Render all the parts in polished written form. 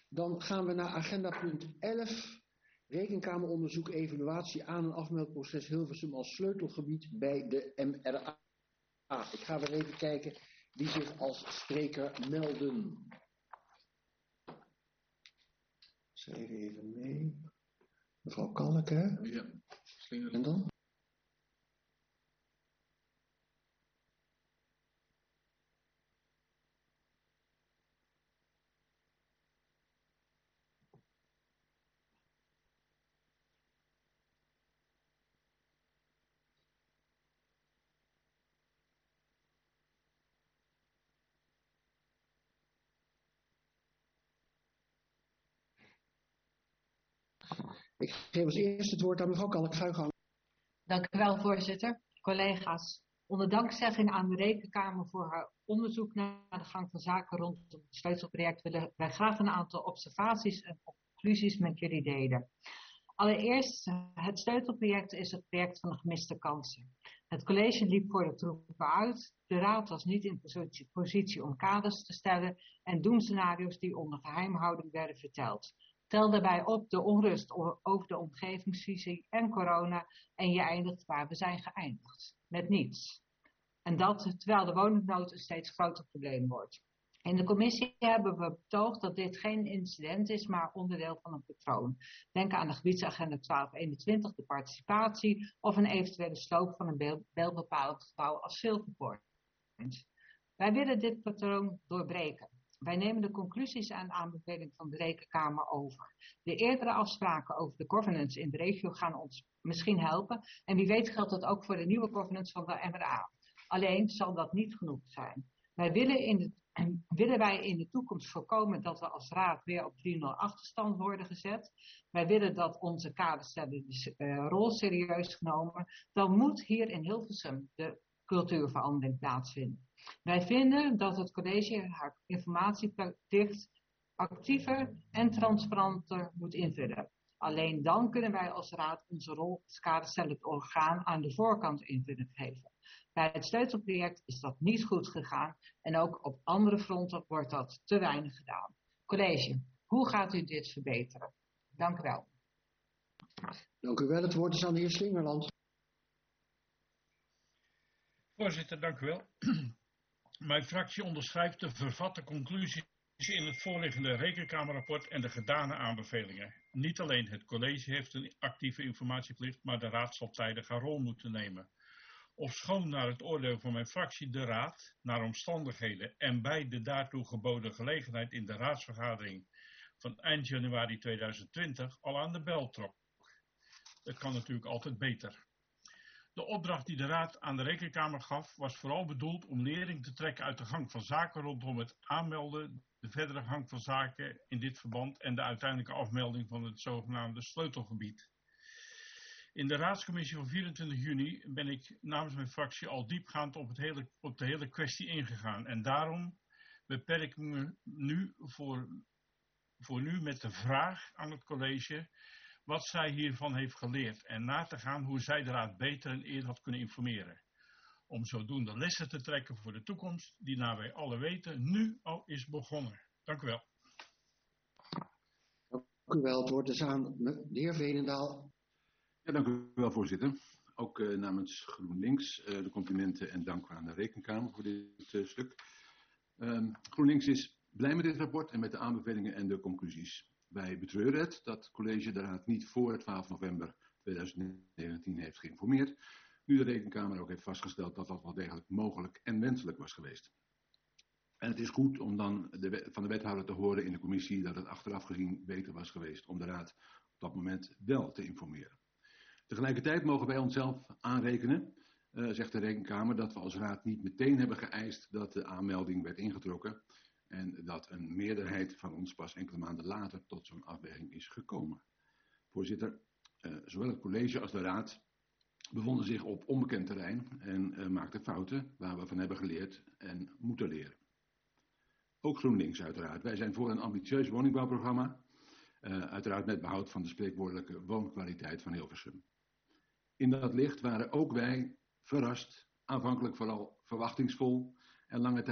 Dan gaan we naar agenda punt 11. Rekenkameronderzoek evaluatie aan- en afmeldproces Hilversum als sleutelgebied bij de MRA. Ik ga weer even kijken wie zich als spreker melden. Schrijf even mee. Mevrouw Kalk, hè? Ja, slinger. En dan? Ik geef als eerste het woord aan mevrouw Kalk. Ga uw gang. Dank u wel, voorzitter. Collega's, onder dankzegging aan de Rekenkamer voor haar onderzoek naar de gang van zaken rondom het sleutelproject willen wij graag een aantal observaties en conclusies met jullie delen. Allereerst, het sleutelproject is het project van de gemiste kansen. Het college liep voor de troepen uit, de raad was niet in positie om kaders te stellen en doemscenario's die onder geheimhouding werden verteld. Tel daarbij op de onrust over de omgevingsvisie en corona en je eindigt waar we zijn geëindigd. Met niets. En dat terwijl de woningnood een steeds groter probleem wordt. In de commissie hebben we betoogd dat dit geen incident is, maar onderdeel van een patroon. Denk aan de gebiedsagenda 1221, de participatie of een eventuele sloop van een beeldbepalend gebouw als Silverpoint. Wij willen dit patroon doorbreken. Wij nemen de conclusies en aanbevelingen van de Rekenkamer over. De eerdere afspraken over de governance in de regio gaan ons misschien helpen. En wie weet geldt dat ook voor de nieuwe governance van de MRA. Alleen zal dat niet genoeg zijn. Willen wij in de toekomst voorkomen dat we als raad weer op 3-0 achterstand worden gezet. Wij willen dat onze kaderstellende rol serieus genomen. Dan moet hier in Hilversum de cultuurverandering plaatsvinden. Wij vinden dat het college haar informatieplicht actiever en transparanter moet invullen. Alleen dan kunnen wij als raad onze rol als kaderstellend orgaan aan de voorkant invulling geven. Bij het sleutelproject is dat niet goed gegaan en ook op andere fronten wordt dat te weinig gedaan. College, hoe gaat u dit verbeteren? Dank u wel. Dank u wel. Het woord is aan de heer Slingerland. Voorzitter, dank u wel. Mijn fractie onderschrijft de vervatte conclusies in het voorliggende Rekenkamerrapport en de gedane aanbevelingen. Niet alleen het college heeft een actieve informatieplicht, maar de raad zal tijdig haar rol moeten nemen. Ofschoon naar het oordeel van mijn fractie de raad, naar omstandigheden en bij de daartoe geboden gelegenheid in de raadsvergadering van eind januari 2020 al aan de bel trok. Het kan natuurlijk altijd beter. De opdracht die de raad aan de Rekenkamer gaf was vooral bedoeld om lering te trekken uit de gang van zaken rondom het aanmelden, de verdere gang van zaken in dit verband en de uiteindelijke afmelding van het zogenaamde sleutelgebied. In de raadscommissie van 24 juni ben ik namens mijn fractie al diepgaand op de hele kwestie ingegaan en daarom beperk ik me nu voor nu met de vraag aan het college wat zij hiervan heeft geleerd en na te gaan hoe zij de raad beter en eerder had kunnen informeren. Om zodoende lessen te trekken voor de toekomst die naar wij alle weten nu al is begonnen. Dank u wel. Dank u wel. Het woord is aan de heer Veenendaal. Ja, dank u wel, voorzitter. Ook namens GroenLinks de complimenten en dank aan de Rekenkamer voor dit stuk. GroenLinks is blij met dit rapport en met de aanbevelingen en de conclusies. Wij betreuren het dat het college de raad niet voor 12 november 2019 heeft geïnformeerd, nu de Rekenkamer ook heeft vastgesteld dat dat wel degelijk mogelijk en wenselijk was geweest. En het is goed om dan van de wethouder te horen in de commissie dat het achteraf gezien beter was geweest om de raad op dat moment wel te informeren. Tegelijkertijd mogen wij onszelf aanrekenen, zegt de Rekenkamer, dat we als raad niet meteen hebben geëist dat de aanmelding werd ingetrokken en dat een meerderheid van ons pas enkele maanden later tot zo'n afweging is gekomen. Voorzitter, zowel het college als de raad bevonden zich op onbekend terrein en maakten fouten waar we van hebben geleerd en moeten leren. Ook GroenLinks uiteraard. Wij zijn voor een ambitieus woningbouwprogramma, uiteraard met behoud van de spreekwoordelijke woonkwaliteit van Hilversum. In dat licht waren ook wij verrast, aanvankelijk vooral verwachtingsvol en lange tijd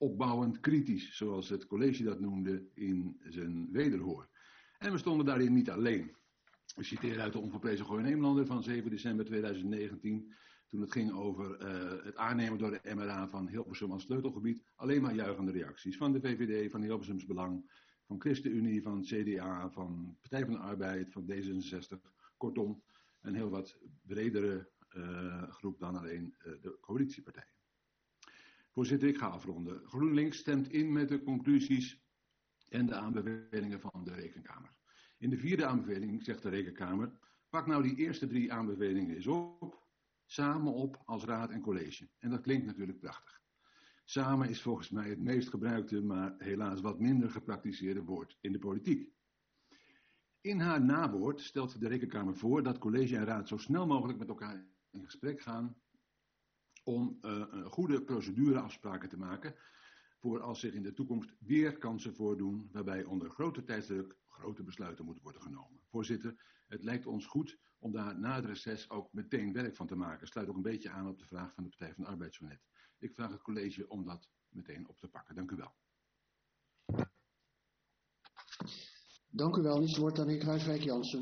opbouwend kritisch, zoals het college dat noemde in zijn wederhoor. En we stonden daarin niet alleen. Ik citeer uit de onverprezen Gooi Nederlander van 7 december 2019, toen het ging over het aannemen door de MRA van Hilversum als sleutelgebied. Alleen maar juichende reacties van de VVD, van Hilversums Belang, van ChristenUnie, van CDA, van Partij van de Arbeid, van D66. Kortom, een heel wat bredere groep dan alleen de coalitiepartijen. Voorzitter, ik ga afronden. GroenLinks stemt in met de conclusies en de aanbevelingen van de Rekenkamer. In de 4e aanbeveling zegt de Rekenkamer: pak nou die eerste 3 aanbevelingen eens op, samen op als raad en college. En dat klinkt natuurlijk prachtig. Samen is volgens mij het meest gebruikte, maar helaas wat minder gepraktiseerde woord in de politiek. In haar nawoord stelt de Rekenkamer voor dat college en raad zo snel mogelijk met elkaar in gesprek gaan om goede procedureafspraken te maken voor als zich in de toekomst weer kansen voordoen waarbij onder grote tijdsdruk grote besluiten moeten worden genomen. Voorzitter, het lijkt ons goed om daar na het reces ook meteen werk van te maken. Sluit ook een beetje aan op de vraag van de Partij van de Arbeid zo net. Ik vraag het college om dat meteen op te pakken. Dank u wel. Dank u wel. Het woord aan de heer Kruijswijk-Jansen.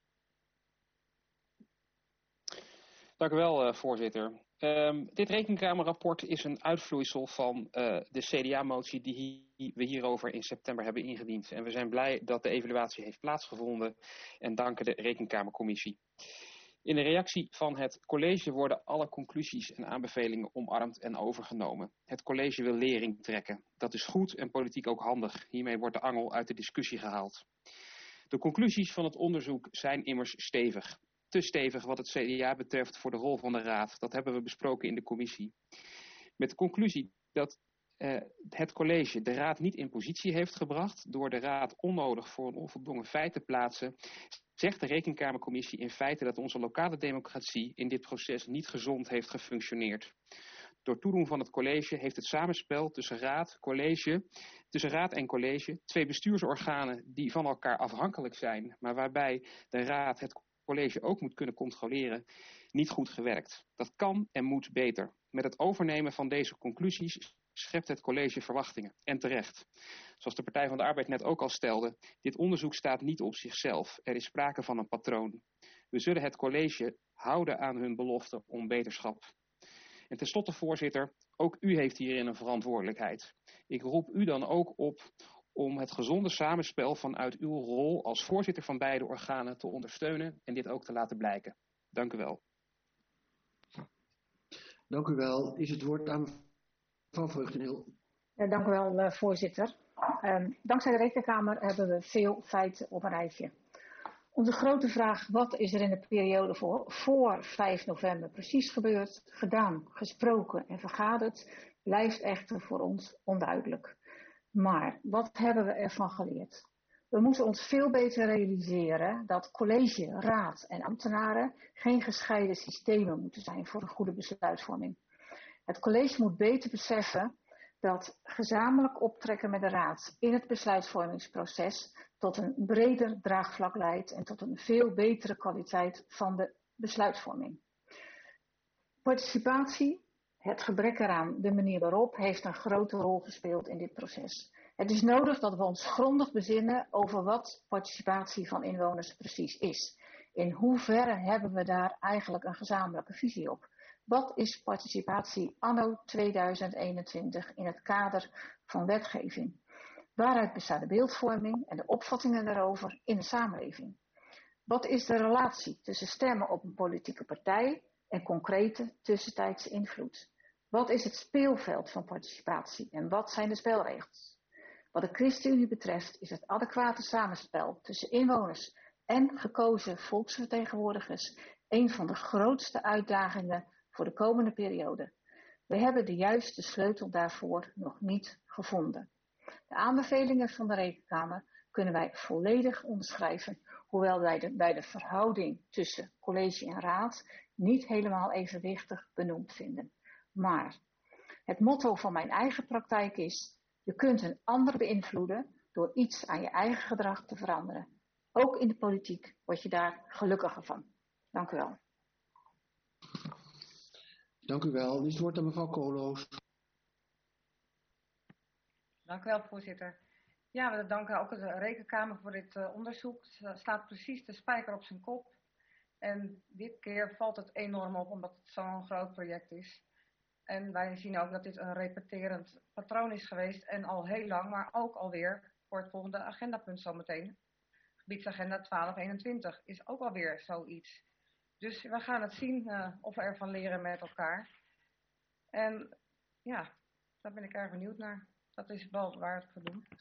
Dank u wel, voorzitter. Dit Rekenkamerrapport is een uitvloeisel van de CDA-motie die we hierover in september hebben ingediend. En we zijn blij dat de evaluatie heeft plaatsgevonden en danken de Rekenkamercommissie. In de reactie van het college worden alle conclusies en aanbevelingen omarmd en overgenomen. Het college wil lering trekken. Dat is goed en politiek ook handig. Hiermee wordt de angel uit de discussie gehaald. De conclusies van het onderzoek zijn immers stevig. Te stevig wat het CDA betreft voor de rol van de raad. Dat hebben we besproken in de commissie. Met de conclusie dat het college de raad niet in positie heeft gebracht door de raad onnodig voor een onvoldongen feit te plaatsen, zegt de Rekenkamercommissie in feite dat onze lokale democratie in dit proces niet gezond heeft gefunctioneerd. Door toedoen van het college heeft het samenspel tussen raad en college, 2 bestuursorganen die van elkaar afhankelijk zijn, maar waarbij de raad het college ook moet kunnen controleren, niet goed gewerkt. Dat kan en moet beter. Met het overnemen van deze conclusies schept het college verwachtingen. En terecht. Zoals de Partij van de Arbeid net ook al stelde, dit onderzoek staat niet op zichzelf. Er is sprake van een patroon. We zullen het college houden aan hun belofte om beterschap. En tenslotte, voorzitter, ook u heeft hierin een verantwoordelijkheid. Ik roep u dan ook op om het gezonde samenspel vanuit uw rol als voorzitter van beide organen te ondersteunen en dit ook te laten blijken. Dank u wel. Dank u wel. Is het woord aan mevrouw Vreugdeneel. Dank u wel, voorzitter. Dankzij de Rekenkamer hebben we veel feiten op een rijtje. Onze grote vraag, wat is er in de periode voor 5 november precies gebeurd, gedaan, gesproken en vergaderd, blijft echter voor ons onduidelijk. Maar wat hebben we ervan geleerd? We moeten ons veel beter realiseren dat college, raad en ambtenaren geen gescheiden systemen moeten zijn voor een goede besluitvorming. Het college moet beter beseffen dat gezamenlijk optrekken met de raad in het besluitvormingsproces tot een breder draagvlak leidt en tot een veel betere kwaliteit van de besluitvorming. Participatie, het gebrek eraan, de manier waarop, heeft een grote rol gespeeld in dit proces. Het is nodig dat we ons grondig bezinnen over wat participatie van inwoners precies is. In hoeverre hebben we daar eigenlijk een gezamenlijke visie op? Wat is participatie anno 2021 in het kader van wetgeving? Waaruit bestaat de beeldvorming en de opvattingen daarover in de samenleving? Wat is de relatie tussen stemmen op een politieke partij en concrete tussentijdse invloed? Wat is het speelveld van participatie en wat zijn de spelregels? Wat de ChristenUnie betreft is het adequate samenspel tussen inwoners en gekozen volksvertegenwoordigers een van de grootste uitdagingen voor de komende periode. We hebben de juiste sleutel daarvoor nog niet gevonden. De aanbevelingen van de Rekenkamer kunnen wij volledig onderschrijven, hoewel wij bij de verhouding tussen college en raad niet helemaal evenwichtig benoemd vinden. Maar het motto van mijn eigen praktijk is: je kunt een ander beïnvloeden door iets aan je eigen gedrag te veranderen. Ook in de politiek word je daar gelukkiger van. Dank u wel. Dank u wel. Is het woord aan mevrouw Koolhoos. Dank u wel, voorzitter. Ja, we danken ook de Rekenkamer voor dit onderzoek. Het staat precies de spijker op zijn kop. En dit keer valt het enorm op, omdat het zo'n groot project is. En wij zien ook dat dit een repeterend patroon is geweest. En al heel lang, maar ook alweer voor het volgende agendapunt zometeen. Gebiedsagenda 1221 is ook alweer zoiets. Dus we gaan het zien of we ervan leren met elkaar. En ja, daar ben ik erg benieuwd naar. Dat is wel waar het voor doen.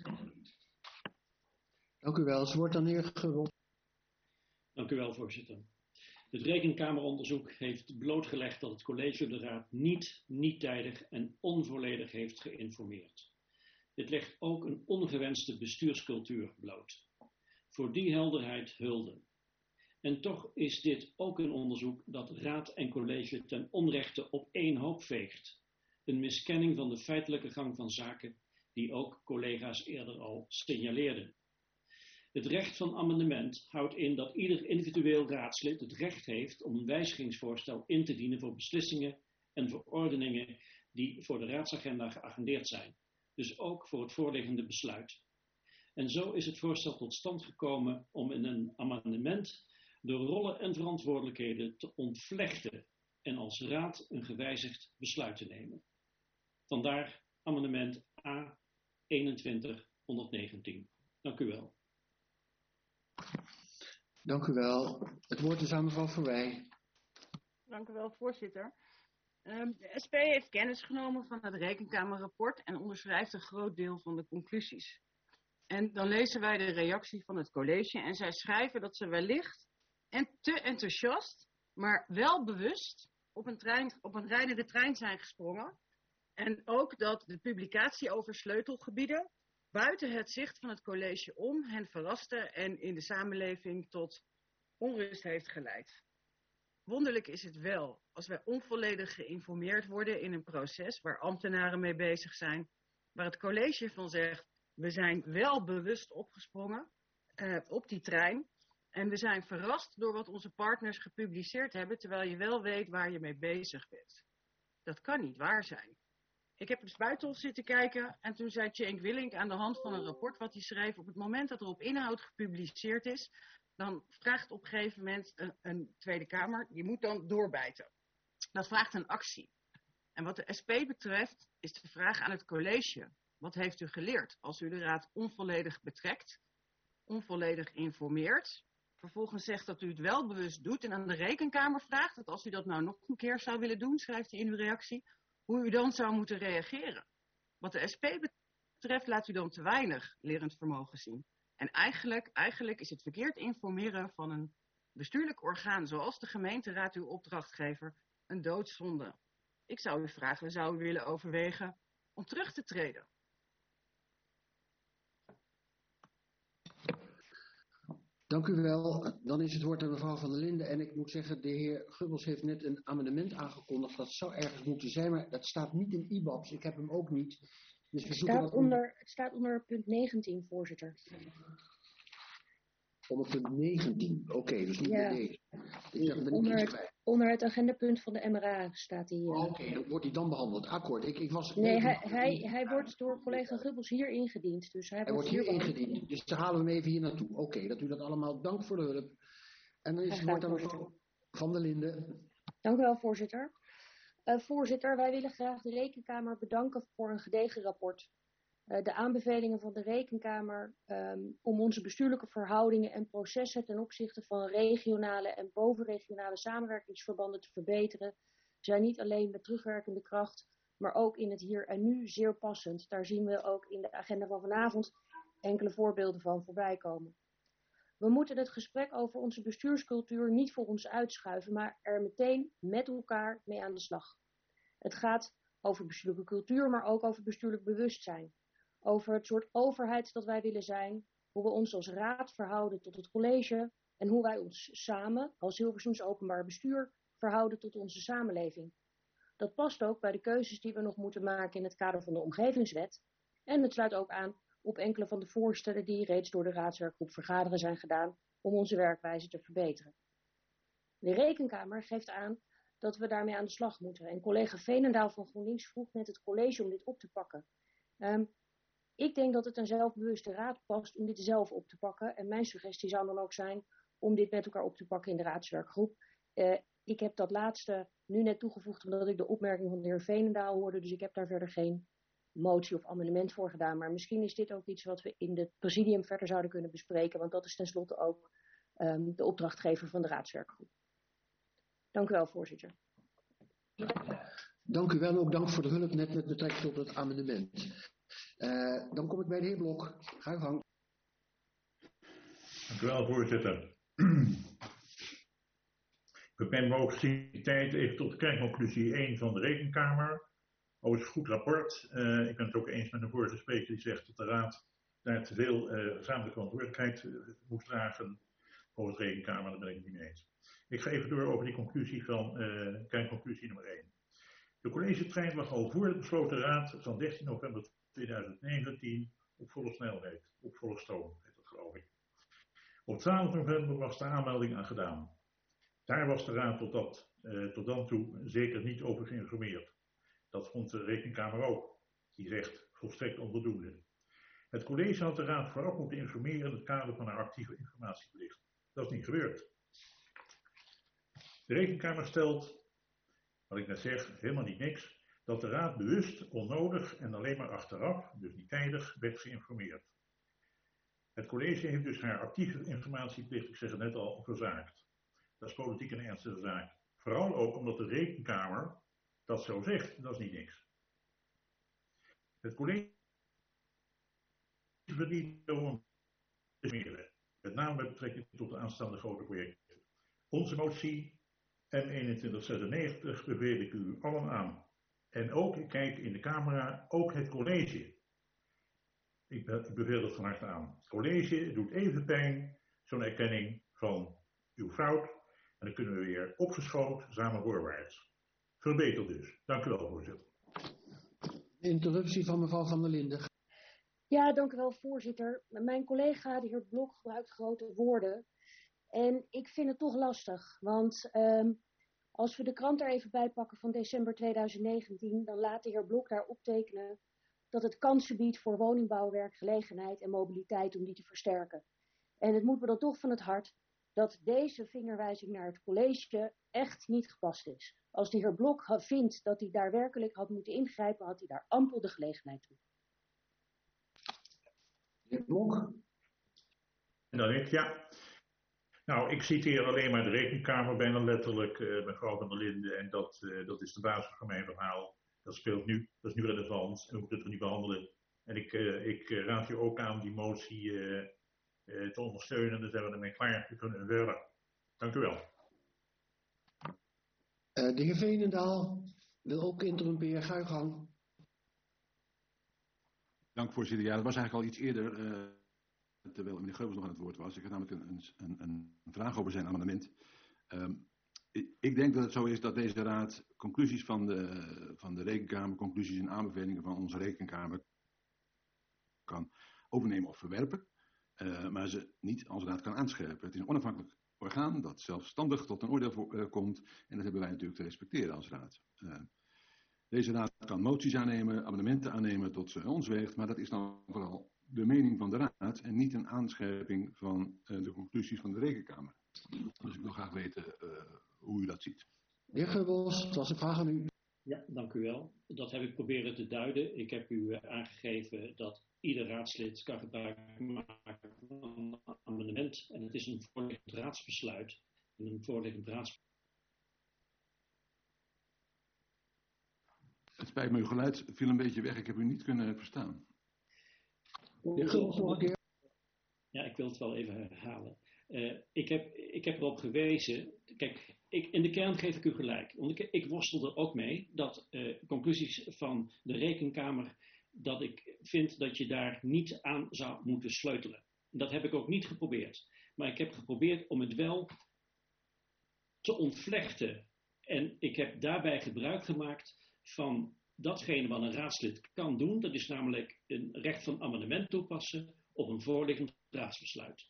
Dank u wel. Het wordt dan heer Gubbels. Dank u wel, voorzitter. Het Rekenkameronderzoek heeft blootgelegd dat het college de raad niet tijdig en onvolledig heeft geïnformeerd. Dit legt ook een ongewenste bestuurscultuur bloot. Voor die helderheid hulde. En toch is dit ook een onderzoek dat raad en college ten onrechte op één hoop veegt. Een miskenning van de feitelijke gang van zaken die ook collega's eerder al signaleerden. Het recht van amendement houdt in dat ieder individueel raadslid het recht heeft om een wijzigingsvoorstel in te dienen voor beslissingen en verordeningen die voor de raadsagenda geagendeerd zijn. Dus ook voor het voorliggende besluit. En zo is het voorstel tot stand gekomen om in een amendement de rollen en verantwoordelijkheden te ontvlechten en als raad een gewijzigd besluit te nemen. Vandaar amendement A 2119. Dank u wel. Dank u wel. Het woord is aan mevrouw Verwij. Dank u wel, voorzitter. De SP heeft kennis genomen van het Rekenkamerrapport en onderschrijft een groot deel van de conclusies. En dan lezen wij de reactie van het college en zij schrijven dat ze wellicht te enthousiast, maar wel bewust op een rijdende trein zijn gesprongen. En ook dat de publicatie over sleutelgebieden buiten het zicht van het college om hen verraste en in de samenleving tot onrust heeft geleid. Wonderlijk is het wel als wij onvolledig geïnformeerd worden in een proces waar ambtenaren mee bezig zijn, waar het college van zegt, we zijn wel bewust opgesprongen op die trein en we zijn verrast door wat onze partners gepubliceerd hebben, terwijl je wel weet waar je mee bezig bent. Dat kan niet waar zijn. Ik heb eens buitenhof zitten kijken en toen zei Cenk Willink aan de hand van een rapport wat hij schreef, op het moment dat er op inhoud gepubliceerd is, dan vraagt op een gegeven moment een Tweede Kamer, die moet dan doorbijten. Dat vraagt een actie. En wat de SP betreft is de vraag aan het college, wat heeft u geleerd als u de raad onvolledig betrekt, onvolledig informeert, vervolgens zegt dat u het wel bewust doet en aan de Rekenkamer vraagt dat als u dat nou nog een keer zou willen doen, schrijft hij in uw reactie, hoe u dan zou moeten reageren. Wat de SP betreft laat u dan te weinig lerend vermogen zien. En eigenlijk is het verkeerd informeren van een bestuurlijk orgaan zoals de gemeenteraad uw opdrachtgever een doodzonde. Ik zou u vragen, zou u willen overwegen om terug te treden? Dank u wel. Dan is het woord aan mevrouw Van der Linden. En ik moet zeggen, de heer Gubbels heeft net een amendement aangekondigd. Dat zou ergens moeten zijn, maar dat staat niet in IBABS. Ik heb hem ook niet. Dus het staat onder punt 19, voorzitter. Onder punt 19? Oké, dus niet bij deze. Onder het agendapunt van de MRA staat hij. Oké, dan wordt hij dan behandeld. Akkoord. Nee, hij wordt door collega Gubbels hier ingediend. Dus hij wordt hier ingediend. Dus dan halen we hem even hier naartoe. Oké, dat u dat allemaal. Dank voor de hulp. En dan is het woord aan mevrouw Van der Linden. Dank u wel, voorzitter. Voorzitter, wij willen graag de Rekenkamer bedanken voor een gedegen rapport. De aanbevelingen van de Rekenkamer om onze bestuurlijke verhoudingen en processen ten opzichte van regionale en bovenregionale samenwerkingsverbanden te verbeteren, zijn niet alleen met terugwerkende kracht, maar ook in het hier en nu zeer passend. Daar zien we ook in de agenda van vanavond enkele voorbeelden van voorbij komen. We moeten het gesprek over onze bestuurscultuur niet voor ons uitschuiven, maar er meteen met elkaar mee aan de slag. Het gaat over bestuurlijke cultuur, maar ook over bestuurlijk bewustzijn. Over het soort overheid dat wij willen zijn, hoe we ons als raad verhouden tot het college en hoe wij ons samen als Hilversums openbaar bestuur verhouden tot onze samenleving. Dat past ook bij de keuzes die we nog moeten maken in het kader van de omgevingswet en het sluit ook aan op enkele van de voorstellen die reeds door de raadswerkgroep vergaderen zijn gedaan om onze werkwijze te verbeteren. De Rekenkamer geeft aan dat we daarmee aan de slag moeten en collega Veenendaal van GroenLinks vroeg net het college om dit op te pakken. Ik denk dat het een zelfbewuste raad past om dit zelf op te pakken. En mijn suggestie zou dan ook zijn om dit met elkaar op te pakken in de raadswerkgroep. Ik heb dat laatste nu net toegevoegd omdat ik de opmerking van de heer Veenendaal hoorde. Dus ik heb daar verder geen motie of amendement voor gedaan. Maar misschien is dit ook iets wat we in het presidium verder zouden kunnen bespreken. Want dat is tenslotte ook de opdrachtgever van de raadswerkgroep. Dank u wel, voorzitter. Dank u wel, ook dank voor de hulp net met betrekking tot het amendement. Dan kom ik bij de heer Blok. Ga uw gang. Dank u wel, voorzitter. Ik ben mogelijk gezien tijd even tot de kernconclusie 1 van de Rekenkamer. Het is een goed rapport. Ik ben het ook eens met de vorige spreker die zegt dat de Raad daar te veel gezamenlijke verantwoordelijkheid moest dragen voor de Rekenkamer. Daar ben ik het niet mee eens. Ik ga even door over die conclusie van kernconclusie nummer 1. De collegetrein lag al voor de besloten raad van 13 november 2019 op volle snelheid, op volle stoom, heet dat geloof ik. Op 12 november was de aanmelding aan gedaan. Daar was de raad tot dan toe zeker niet over geïnformeerd. Dat vond de Rekenkamer ook. Die zegt volstrekt onvoldoende. Het college had de raad vooraf moeten informeren in het kader van haar actieve informatieplicht. Dat is niet gebeurd. De Rekenkamer stelt, wat ik net zeg, helemaal niet niks, dat de raad bewust, onnodig en alleen maar achteraf, dus niet tijdig, werd geïnformeerd. Het college heeft dus haar actieve informatieplicht, ik zeg het net al, verzaakt. Dat is politiek een ernstige zaak. Vooral ook omdat de Rekenkamer dat zo zegt, dat is niet niks. Het college verdient om te meer, met name met betrekking tot de aanstaande grote projecten. Onze motie M2196 beveel ik u allen aan. En ook, ik kijk in de camera, ook het college. Ik beveel het van harte aan. Het college doet even pijn, zo'n erkenning van uw fout. En dan kunnen we weer opgeschoond samen voorwaarts. Verbeterd dus. Dank u wel, voorzitter. Interruptie van mevrouw Van der Linden. Ja, dank u wel, voorzitter. Mijn collega, de heer Blok, gebruikt grote woorden. En ik vind het toch lastig, want als we de krant er even bij pakken van december 2019, dan laat de heer Blok daar optekenen dat het kansen biedt voor woningbouw, werkgelegenheid en mobiliteit om die te versterken. En het moet me dan toch van het hart dat deze vingerwijzing naar het college echt niet gepast is. Als de heer Blok vindt dat hij daar werkelijk had moeten ingrijpen, had hij daar ampel de gelegenheid toe. De heer Blok? En dan ik, ja. Nou, ik citeer alleen maar de Rekenkamer, bijna letterlijk, mevrouw Van der Linden, en dat is de basis van mijn verhaal. Dat speelt nu, dat is nu relevant, en we moeten het er niet behandelen. En ik raad u ook aan die motie te ondersteunen, dan zijn we ermee klaar, we kunnen verder. Dank u wel. De heer Veenendaal wil ook interrumperen, ga uw gang. Dank voorzitter. Ja, dat was eigenlijk al iets eerder, terwijl meneer Geubels nog aan het woord was. Ik had namelijk een vraag over zijn amendement. Ik denk dat het zo is dat deze raad conclusies van de Rekenkamer, conclusies en aanbevelingen van onze Rekenkamer kan overnemen of verwerpen, maar ze niet als raad kan aanscherpen. Het is een onafhankelijk orgaan dat zelfstandig tot een oordeel komt en dat hebben wij natuurlijk te respecteren als raad. Deze raad kan moties aannemen, amendementen aannemen tot ze ons weegt, maar dat is dan vooral de mening van de raad en niet een aanscherping van de conclusies van de Rekenkamer. Dus ik wil graag weten hoe u dat ziet. De heer Geubels, het was een vraag aan u. Ja, dank u wel. Dat heb ik proberen te duiden. Ik heb u aangegeven dat ieder raadslid kan gebruik maken van een amendement. En het is een voorliggend raadsbesluit. En een voorliggend raadsbesluit. Het spijt me, uw geluid viel een beetje weg. Ik heb u niet kunnen verstaan. De heer Geubels nog een keer. Ja, ik wil het wel even herhalen. Ik heb erop gewezen, kijk, in de kern geef ik u gelijk. Want ik worstel er ook mee dat conclusies van de Rekenkamer, dat ik vind dat je daar niet aan zou moeten sleutelen. Dat heb ik ook niet geprobeerd. Maar ik heb geprobeerd om het wel te ontvlechten. En ik heb daarbij gebruik gemaakt van datgene wat een raadslid kan doen. Dat is namelijk een recht van amendement toepassen op een voorliggend raadsbesluit.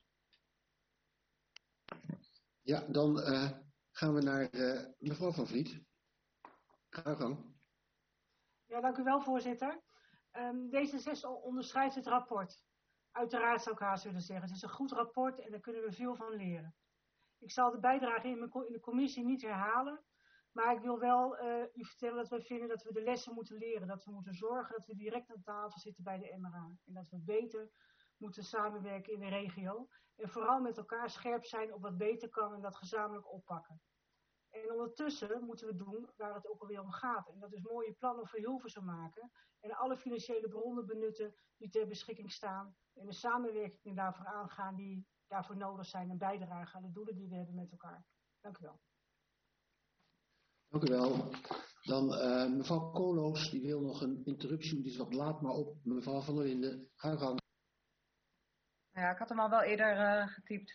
Ja, dan gaan we naar mevrouw Van Vliet. Ga uw gang. Ja, dank u wel, voorzitter. D66 onderschrijft het rapport. Uiteraard zou ik haast willen zeggen. Het is een goed rapport en daar kunnen we veel van leren. Ik zal de bijdrage in de commissie niet herhalen. Maar ik wil wel u vertellen dat wij vinden dat we de lessen moeten leren. Dat we moeten zorgen dat we direct aan tafel zitten bij de MRA. En dat we beter moeten samenwerken in de regio. En vooral met elkaar scherp zijn op wat beter kan en dat gezamenlijk oppakken. En ondertussen moeten we doen waar het ook alweer om gaat. En dat is mooie plannen voor Hilversum maken. En alle financiële bronnen benutten die ter beschikking staan. En de samenwerking daarvoor aangaan die daarvoor nodig zijn. En bijdragen aan de doelen die we hebben met elkaar. Dank u wel. Dank u wel. Dan mevrouw Koolhoos, die wil nog een interruptie. Die is wat laat, maar op mevrouw Van der Linden. Ga je gang. Ja, ik had hem al wel eerder getypt.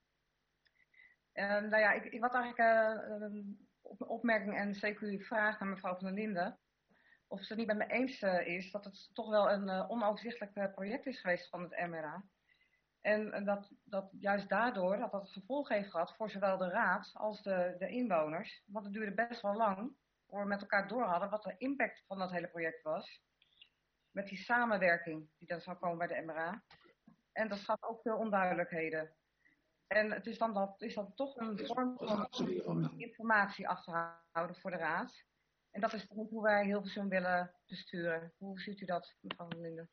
Nou ja, ik had eigenlijk op opmerking en zeker uw vraag naar mevrouw Van der Linden. Of ze het niet met me eens is dat het toch wel een onoverzichtelijk project is geweest van het MRA. En dat juist daardoor dat het gevolgen heeft gehad voor zowel de raad als de inwoners. Want het duurde best wel lang voor we met elkaar door hadden wat de impact van dat hele project was. Met die samenwerking die dan zou komen bij de MRA. En dat gaf ook veel onduidelijkheden. En het is dan toch een vorm van informatie achterhouden voor de raad. En dat is toch hoe wij Hilversum willen besturen. Hoe ziet u dat, mevrouw Van Linden?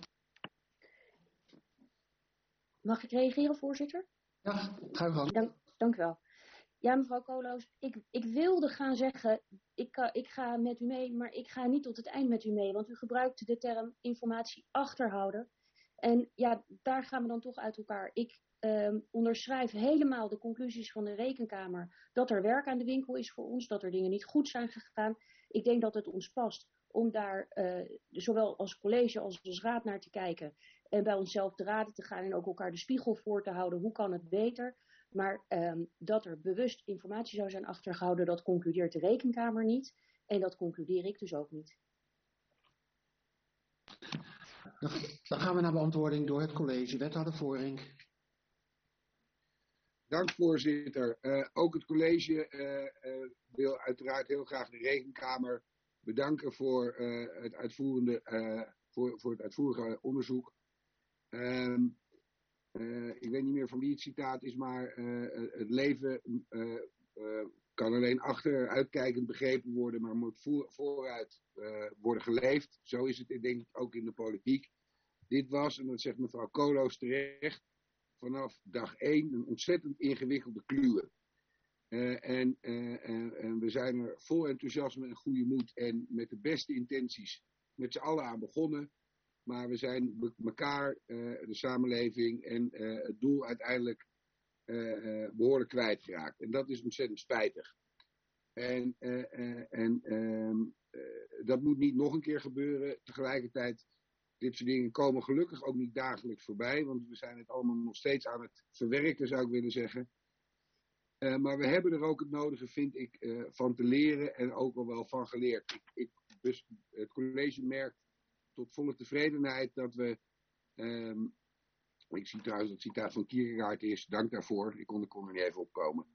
Mag ik reageren, voorzitter? Ja, ga je gang. Dank u wel. Ja, mevrouw Koolhoos, ik wilde gaan zeggen, ik ga met u mee, maar ik ga niet tot het eind met u mee. Want u gebruikt de term informatie achterhouden. En ja, daar gaan we dan toch uit elkaar. Ik onderschrijf helemaal de conclusies van de Rekenkamer dat er werk aan de winkel is voor ons, dat er dingen niet goed zijn gegaan. Ik denk dat het ons past om daar zowel als college als raad naar te kijken en bij onszelf te raden te gaan en ook elkaar de spiegel voor te houden. Hoe kan het beter? Maar dat er bewust informatie zou zijn achtergehouden, dat concludeert de Rekenkamer niet. En dat concludeer ik dus ook niet. Dan gaan we naar beantwoording door het college. Wethouder Voorink. Dank voorzitter. Ook het college wil uiteraard heel graag de Rekenkamer bedanken voor het uitvoerige onderzoek. Ik weet niet meer van wie het citaat is, maar het leven kan alleen achteruitkijkend begrepen worden, maar moet vooruit worden geleefd. Zo is het denk ik ook in de politiek. Dit was, en dat zegt mevrouw Koolhoos terecht, vanaf dag 1 een ontzettend ingewikkelde kluwe. En we zijn er vol enthousiasme en goede moed en met de beste intenties met z'n allen aan begonnen. Maar we zijn elkaar, de samenleving en het doel uiteindelijk behoorlijk kwijtgeraakt. En dat is ontzettend spijtig. En dat moet niet nog een keer gebeuren. Tegelijkertijd, dit soort dingen komen gelukkig ook niet dagelijks voorbij. Want we zijn het allemaal nog steeds aan het verwerken, zou ik willen zeggen. Maar we hebben er ook het nodige, vind ik, van te leren en ook al wel van geleerd. Dus het college merkt tot volle tevredenheid dat we... ik zie trouwens dat het citaat van Kierkegaard is. Dank daarvoor. Ik kon er niet even opkomen.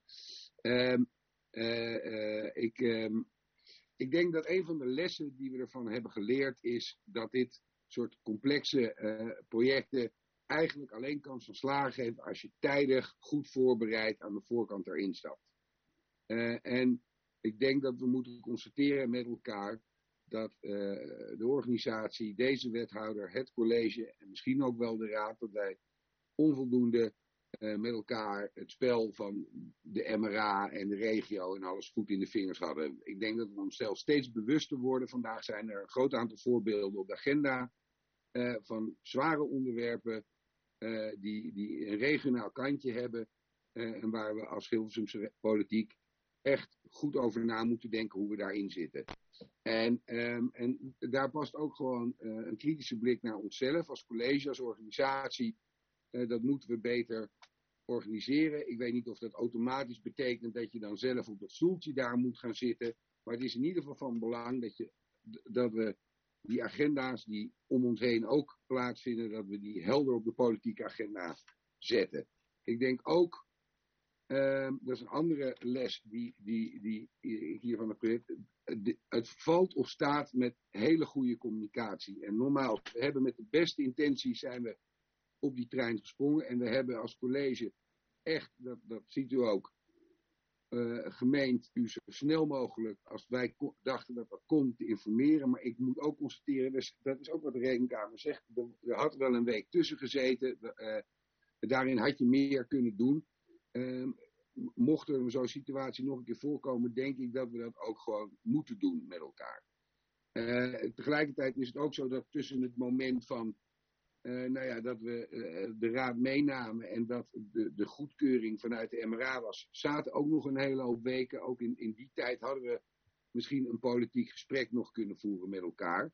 Ik denk dat een van de lessen die we ervan hebben geleerd is dat dit soort complexe projecten eigenlijk alleen kans van slagen heeft als je tijdig goed voorbereid aan de voorkant erin stapt. En ik denk dat we moeten constateren met elkaar dat de organisatie, deze wethouder, het college en misschien ook wel de raad, dat wij onvoldoende met elkaar het spel van de MRA en de regio en alles goed in de vingers hadden. Ik denk dat we onszelf steeds bewuster worden. Vandaag zijn er een groot aantal voorbeelden op de agenda van zware onderwerpen die een regionaal kantje hebben en waar we als Hilversumse politiek echt goed over na moeten denken hoe we daarin zitten. En daar past ook gewoon een kritische blik naar onszelf als college, als organisatie. Dat moeten we beter organiseren. Ik weet niet of dat automatisch betekent dat je dan zelf op dat stoeltje daar moet gaan zitten. Maar het is in ieder geval van belang dat we die agenda's die om ons heen ook plaatsvinden, dat we die helder op de politieke agenda zetten. Ik denk ook Dat is een andere les die ik hiervan heb geleerd. Het valt of staat met hele goede communicatie. En nogmaals, we hebben met de beste intenties zijn we op die trein gesprongen. En we hebben als college echt, dat ziet u ook, gemeend u zo snel mogelijk, als wij dachten dat dat kon, te informeren. Maar ik moet ook constateren, dus dat is ook wat de Rekenkamer zegt, er had wel een week tussen gezeten. Daarin had je meer kunnen doen. Mocht er zo'n situatie nog een keer voorkomen, denk ik dat we dat ook gewoon moeten doen met elkaar. Tegelijkertijd is het ook zo dat tussen het moment van dat we de raad meenamen en dat de goedkeuring vanuit de MRA was, zaten ook nog een hele hoop weken. Ook in die tijd hadden we misschien een politiek gesprek nog kunnen voeren met elkaar.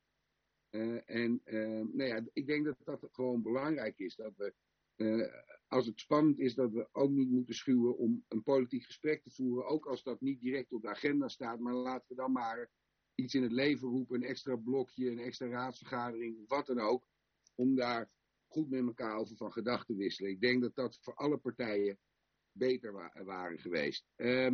Ik denk dat dat gewoon belangrijk is. Dat we, als het spannend is, dat we ook niet moeten schuwen om een politiek gesprek te voeren. Ook als dat niet direct op de agenda staat. Maar laten we dan maar iets in het leven roepen. Een extra blokje, een extra raadsvergadering, wat dan ook. Om daar goed met elkaar over van gedachten te wisselen. Ik denk dat dat voor alle partijen beter waren geweest.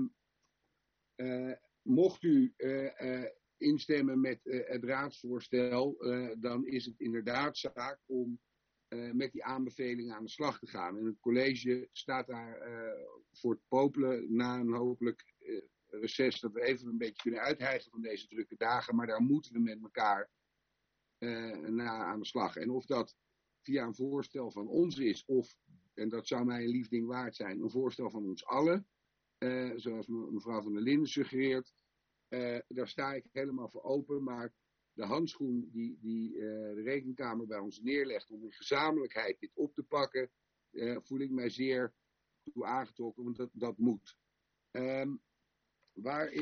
Mocht u instemmen met het raadsvoorstel, dan is het inderdaad zaak om met die aanbevelingen aan de slag te gaan. En het college staat daar voor het popelen na een hopelijk reces dat we even een beetje kunnen uithijgen van deze drukke dagen. Maar daar moeten we met elkaar aan de slag. En of dat via een voorstel van ons is, of, en dat zou mij een lief ding waard zijn, een voorstel van ons allen, zoals mevrouw van der Linden suggereert, daar sta ik helemaal voor open, maar de handschoen die de Rekenkamer bij ons neerlegt om in gezamenlijkheid dit op te pakken, voel ik mij zeer toe aangetrokken, want dat moet. Waar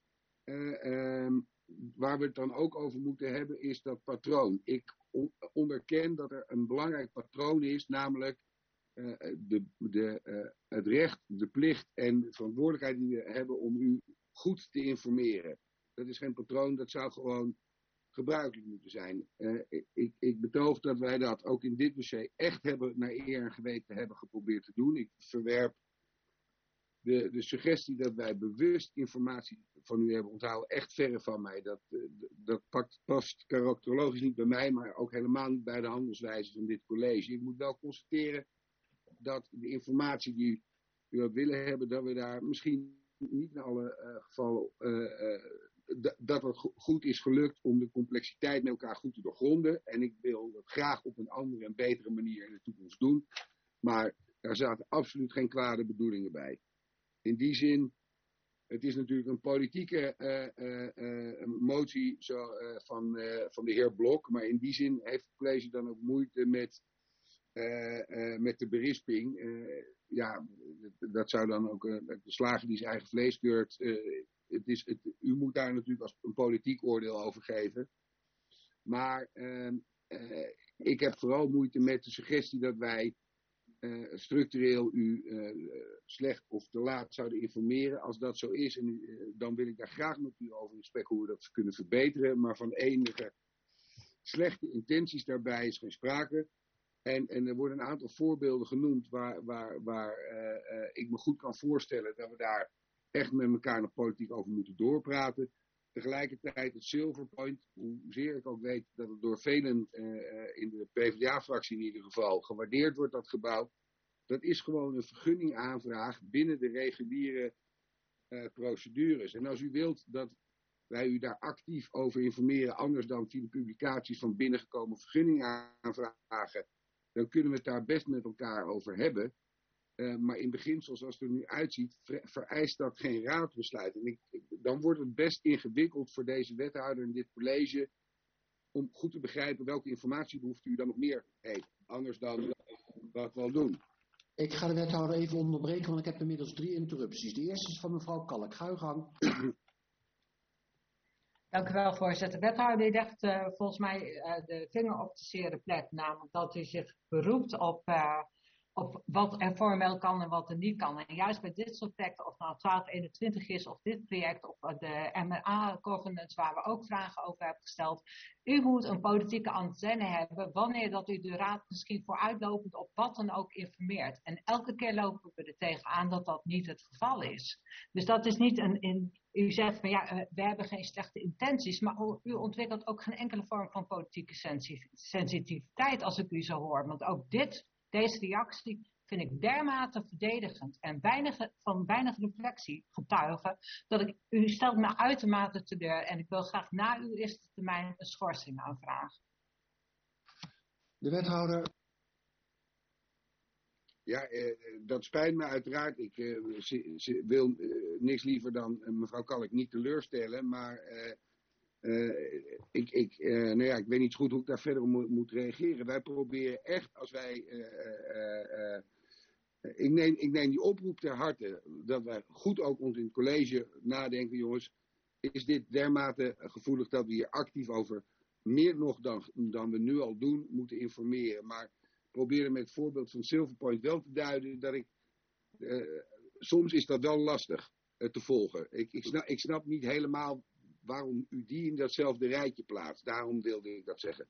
we het dan ook over moeten hebben, is dat patroon. Ik onderken dat er een belangrijk patroon is, namelijk het recht, de plicht en de verantwoordelijkheid die we hebben om u goed te informeren. Dat is geen patroon, dat zou gewoon gebruikelijk moeten zijn. Ik betoog dat wij dat ook in dit dossier echt hebben naar eer en geweten hebben geprobeerd te doen. Ik verwerp de suggestie dat wij bewust informatie van u hebben onthouden echt verre van mij. Dat past karakterologisch niet bij mij, maar ook helemaal niet bij de handelswijze van dit college. Ik moet wel constateren dat de informatie die u had willen hebben, dat we daar misschien niet in alle gevallen, dat het goed is gelukt om de complexiteit met elkaar goed te doorgronden. En ik wil dat graag op een andere en betere manier in de toekomst doen. Maar daar zaten absoluut geen kwade bedoelingen bij. In die zin, het is natuurlijk een politieke motie van de heer Blok. Maar in die zin heeft het college dan ook moeite met de berisping. Dat zou dan ook de slager die zijn eigen vlees keurt. U moet daar natuurlijk als een politiek oordeel over geven. Maar ik heb vooral moeite met de suggestie dat wij structureel u slecht of te laat zouden informeren. Als dat zo is, dan wil ik daar graag met u over in gesprek hoe we dat kunnen verbeteren. Maar van enige slechte intenties daarbij is geen sprake. En er worden een aantal voorbeelden genoemd waar ik me goed kan voorstellen dat we daar echt met elkaar nog politiek over moeten doorpraten. Tegelijkertijd het Silver Point, hoezeer ik ook weet dat het door velen in de PvdA-fractie in ieder geval gewaardeerd wordt, dat gebouw. Dat is gewoon een vergunningaanvraag binnen de reguliere procedures. En als u wilt dat wij u daar actief over informeren, anders dan via de publicaties van binnengekomen vergunningaanvragen, dan kunnen we het daar best met elkaar over hebben. Maar in beginsel, zoals het er nu uitziet, vereist dat geen raadsbesluit. En dan wordt het best ingewikkeld voor deze wethouder en dit college om goed te begrijpen welke informatiebehoefte u dan nog meer heeft. Anders dan wat we al doen. Ik ga de wethouder even onderbreken, want ik heb inmiddels 3 interrupties. De eerste is van mevrouw Kalk. Ga uw gang. Dank u wel, voorzitter. De wethouder legt volgens mij de vinger op de zere plek, namelijk dat u zich beroept op wat er formeel kan en wat er niet kan. En juist bij dit soort projecten, of nou 1221 is, of dit project, of de MRA-governance, waar we ook vragen over hebben gesteld. U moet een politieke antenne hebben, wanneer dat u de raad misschien vooruitlopend op wat dan ook informeert. En elke keer lopen we er tegenaan dat dat niet het geval is. Dus dat is niet u zegt van ja, we hebben geen slechte intenties, maar u ontwikkelt ook geen enkele vorm van politieke sensitiviteit als ik u zo hoor. Want ook deze reactie vind ik dermate verdedigend en van weinig reflectie getuigen, dat u stelt me uitermate teleur en ik wil graag na uw eerste termijn een schorsing aanvragen. De wethouder. Ja, dat spijt me uiteraard. Ik wil niks liever dan mevrouw Kalk niet teleurstellen, maar ik weet niet goed hoe ik daar verder op moet reageren. Wij proberen echt, als wij... Ik neem die oproep ter harte, dat wij goed ook ons in het college nadenken, jongens. Is dit dermate gevoelig dat we hier actief over meer nog dan we nu al doen moeten informeren. Maar proberen met het voorbeeld van Silverpoint wel te duiden dat soms is dat wel lastig te volgen. Ik snap niet helemaal waarom u die in datzelfde rijtje plaatst. Daarom wilde ik dat zeggen.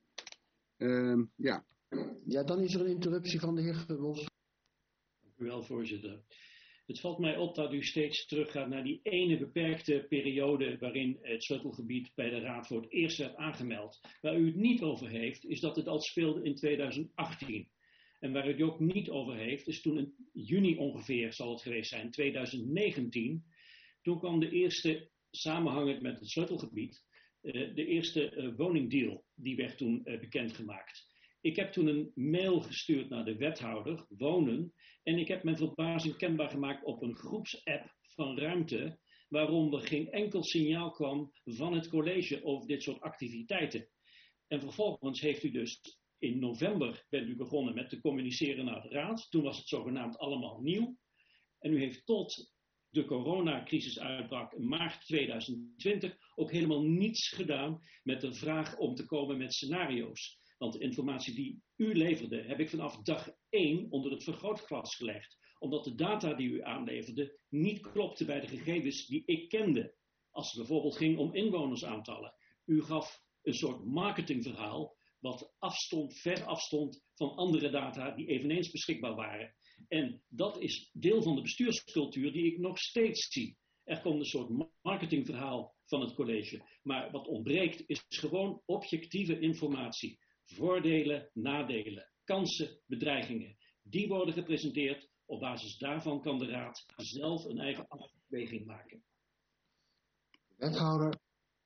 Ja. Ja, dan is er een interruptie van de heer Gubbels. Dank u wel, voorzitter. Het valt mij op dat u steeds teruggaat naar die ene beperkte periode waarin het sleutelgebied bij de Raad voor het eerst werd aangemeld. Waar u het niet over heeft, is dat het al speelde in 2018. En waar u het ook niet over heeft, is toen in juni ongeveer zal het geweest zijn, 2019. Toen kwam de eerste, samenhangend met het sleutelgebied, de eerste woningdeal, die werd toen bekendgemaakt. Ik heb toen een mail gestuurd naar de wethouder, wonen, en ik heb mijn verbazing kenbaar gemaakt op een groepsapp van Ruimte, waarom er geen enkel signaal kwam van het college over dit soort activiteiten. En vervolgens heeft u dus in november bent u begonnen met te communiceren naar de raad. Toen was het zogenaamd allemaal nieuw. En u heeft tot de coronacrisis uitbrak in maart 2020 ook helemaal niets gedaan met de vraag om te komen met scenario's. Want de informatie die u leverde, heb ik vanaf dag 1 onder het vergrootglas gelegd. Omdat de data die u aanleverde niet klopte bij de gegevens die ik kende. Als het bijvoorbeeld ging om inwonersaantallen. U gaf een soort marketingverhaal wat ver afstond van andere data die eveneens beschikbaar waren. En dat is deel van de bestuurscultuur die ik nog steeds zie. Er komt een soort marketingverhaal van het college. Maar wat ontbreekt is gewoon objectieve informatie. Voordelen, nadelen, kansen, bedreigingen. Die worden gepresenteerd. Op basis daarvan kan de raad zelf een eigen afweging maken. Wethouder.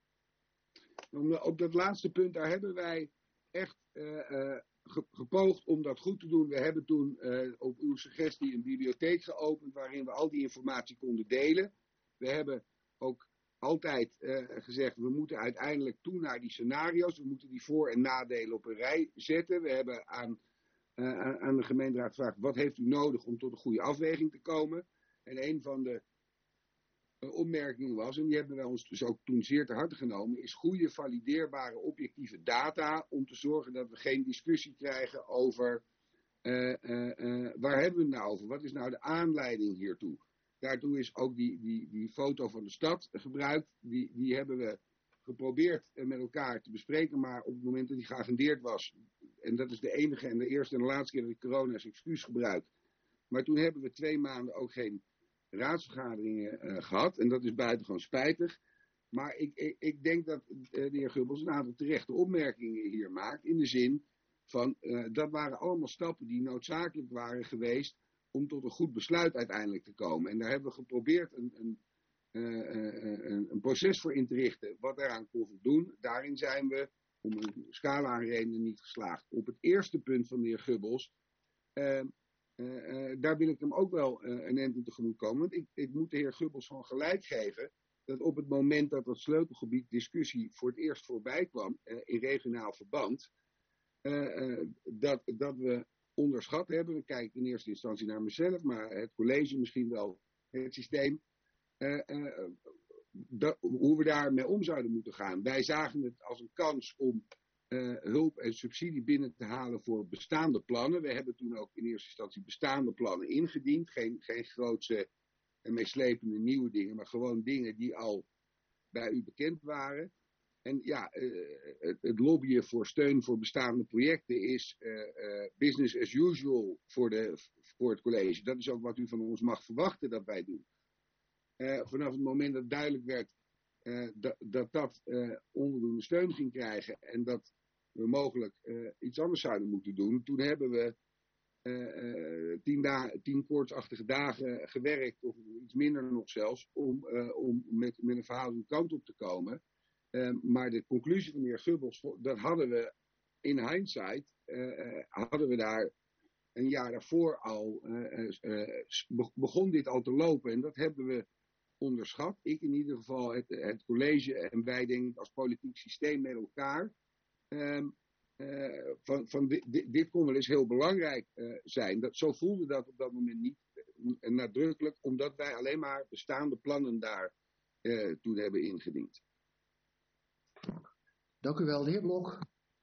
Op dat laatste punt, daar hebben wij echt gepoogd om dat goed te doen. We hebben toen op uw suggestie een bibliotheek geopend waarin we al die informatie konden delen. We hebben ook altijd gezegd, we moeten uiteindelijk toe naar die scenario's. We moeten die voor- en nadelen op een rij zetten. We hebben aan de gemeenteraad gevraagd, wat heeft u nodig om tot een goede afweging te komen? En een van de opmerkingen was, en die hebben wij ons dus ook toen zeer ter harte genomen, is goede, valideerbare, objectieve data om te zorgen dat we geen discussie krijgen over waar hebben we het nou over? Wat is nou de aanleiding hiertoe? Daartoe is ook die foto van de stad gebruikt. Die hebben we geprobeerd met elkaar te bespreken, maar op het moment dat die geagendeerd was, en dat is de enige en de eerste en de laatste keer dat ik corona als excuus gebruik, maar toen hebben we 2 maanden ook geen raadsvergaderingen gehad en dat is buitengewoon spijtig. Maar ik denk dat de heer Gubbels een aantal terechte opmerkingen hier maakt, in de zin van dat waren allemaal stappen die noodzakelijk waren geweest om tot een goed besluit uiteindelijk te komen. En daar hebben we geprobeerd een proces voor in te richten wat daaraan kon voldoen. Daarin zijn we om een scala aan redenen niet geslaagd. Op het eerste punt van de heer Gubbels, daar wil ik hem ook wel een eind in tegemoet komen. Want ik moet de heer Gubbels van gelijk geven dat op het moment dat dat sleutelgebied discussie voor het eerst voorbij kwam in regionaal verband, dat we onderschat hebben. We kijken in eerste instantie naar mezelf, maar het college misschien wel het systeem. Hoe we daarmee om zouden moeten gaan. Wij zagen het als een kans om hulp en subsidie binnen te halen voor bestaande plannen. We hebben toen ook in eerste instantie bestaande plannen ingediend. Geen grootse en meeslepende nieuwe dingen, maar gewoon dingen die al bij u bekend waren. En ja, het lobbyen voor steun voor bestaande projecten is business as usual voor het college. Dat is ook wat u van ons mag verwachten dat wij doen. Vanaf het moment dat duidelijk werd dat onvoldoende steun ging krijgen en dat we mogelijk iets anders zouden moeten doen, toen hebben we 10 koortsachtige dagen gewerkt, of iets minder nog zelfs, om met een verhaal een kant op te komen. Maar de conclusie van de heer Gubbels, dat hadden we in hindsight, hadden we daar een jaar daarvoor al, begon dit al te lopen. En dat hebben we onderschat. Ik in ieder geval, het college en wij denk ik als politiek systeem met elkaar. Dit kon wel eens heel belangrijk zijn. Zo voelde dat op dat moment niet nadrukkelijk, omdat wij alleen maar bestaande plannen daar toen hebben ingediend. Dank u wel, de heer Blok.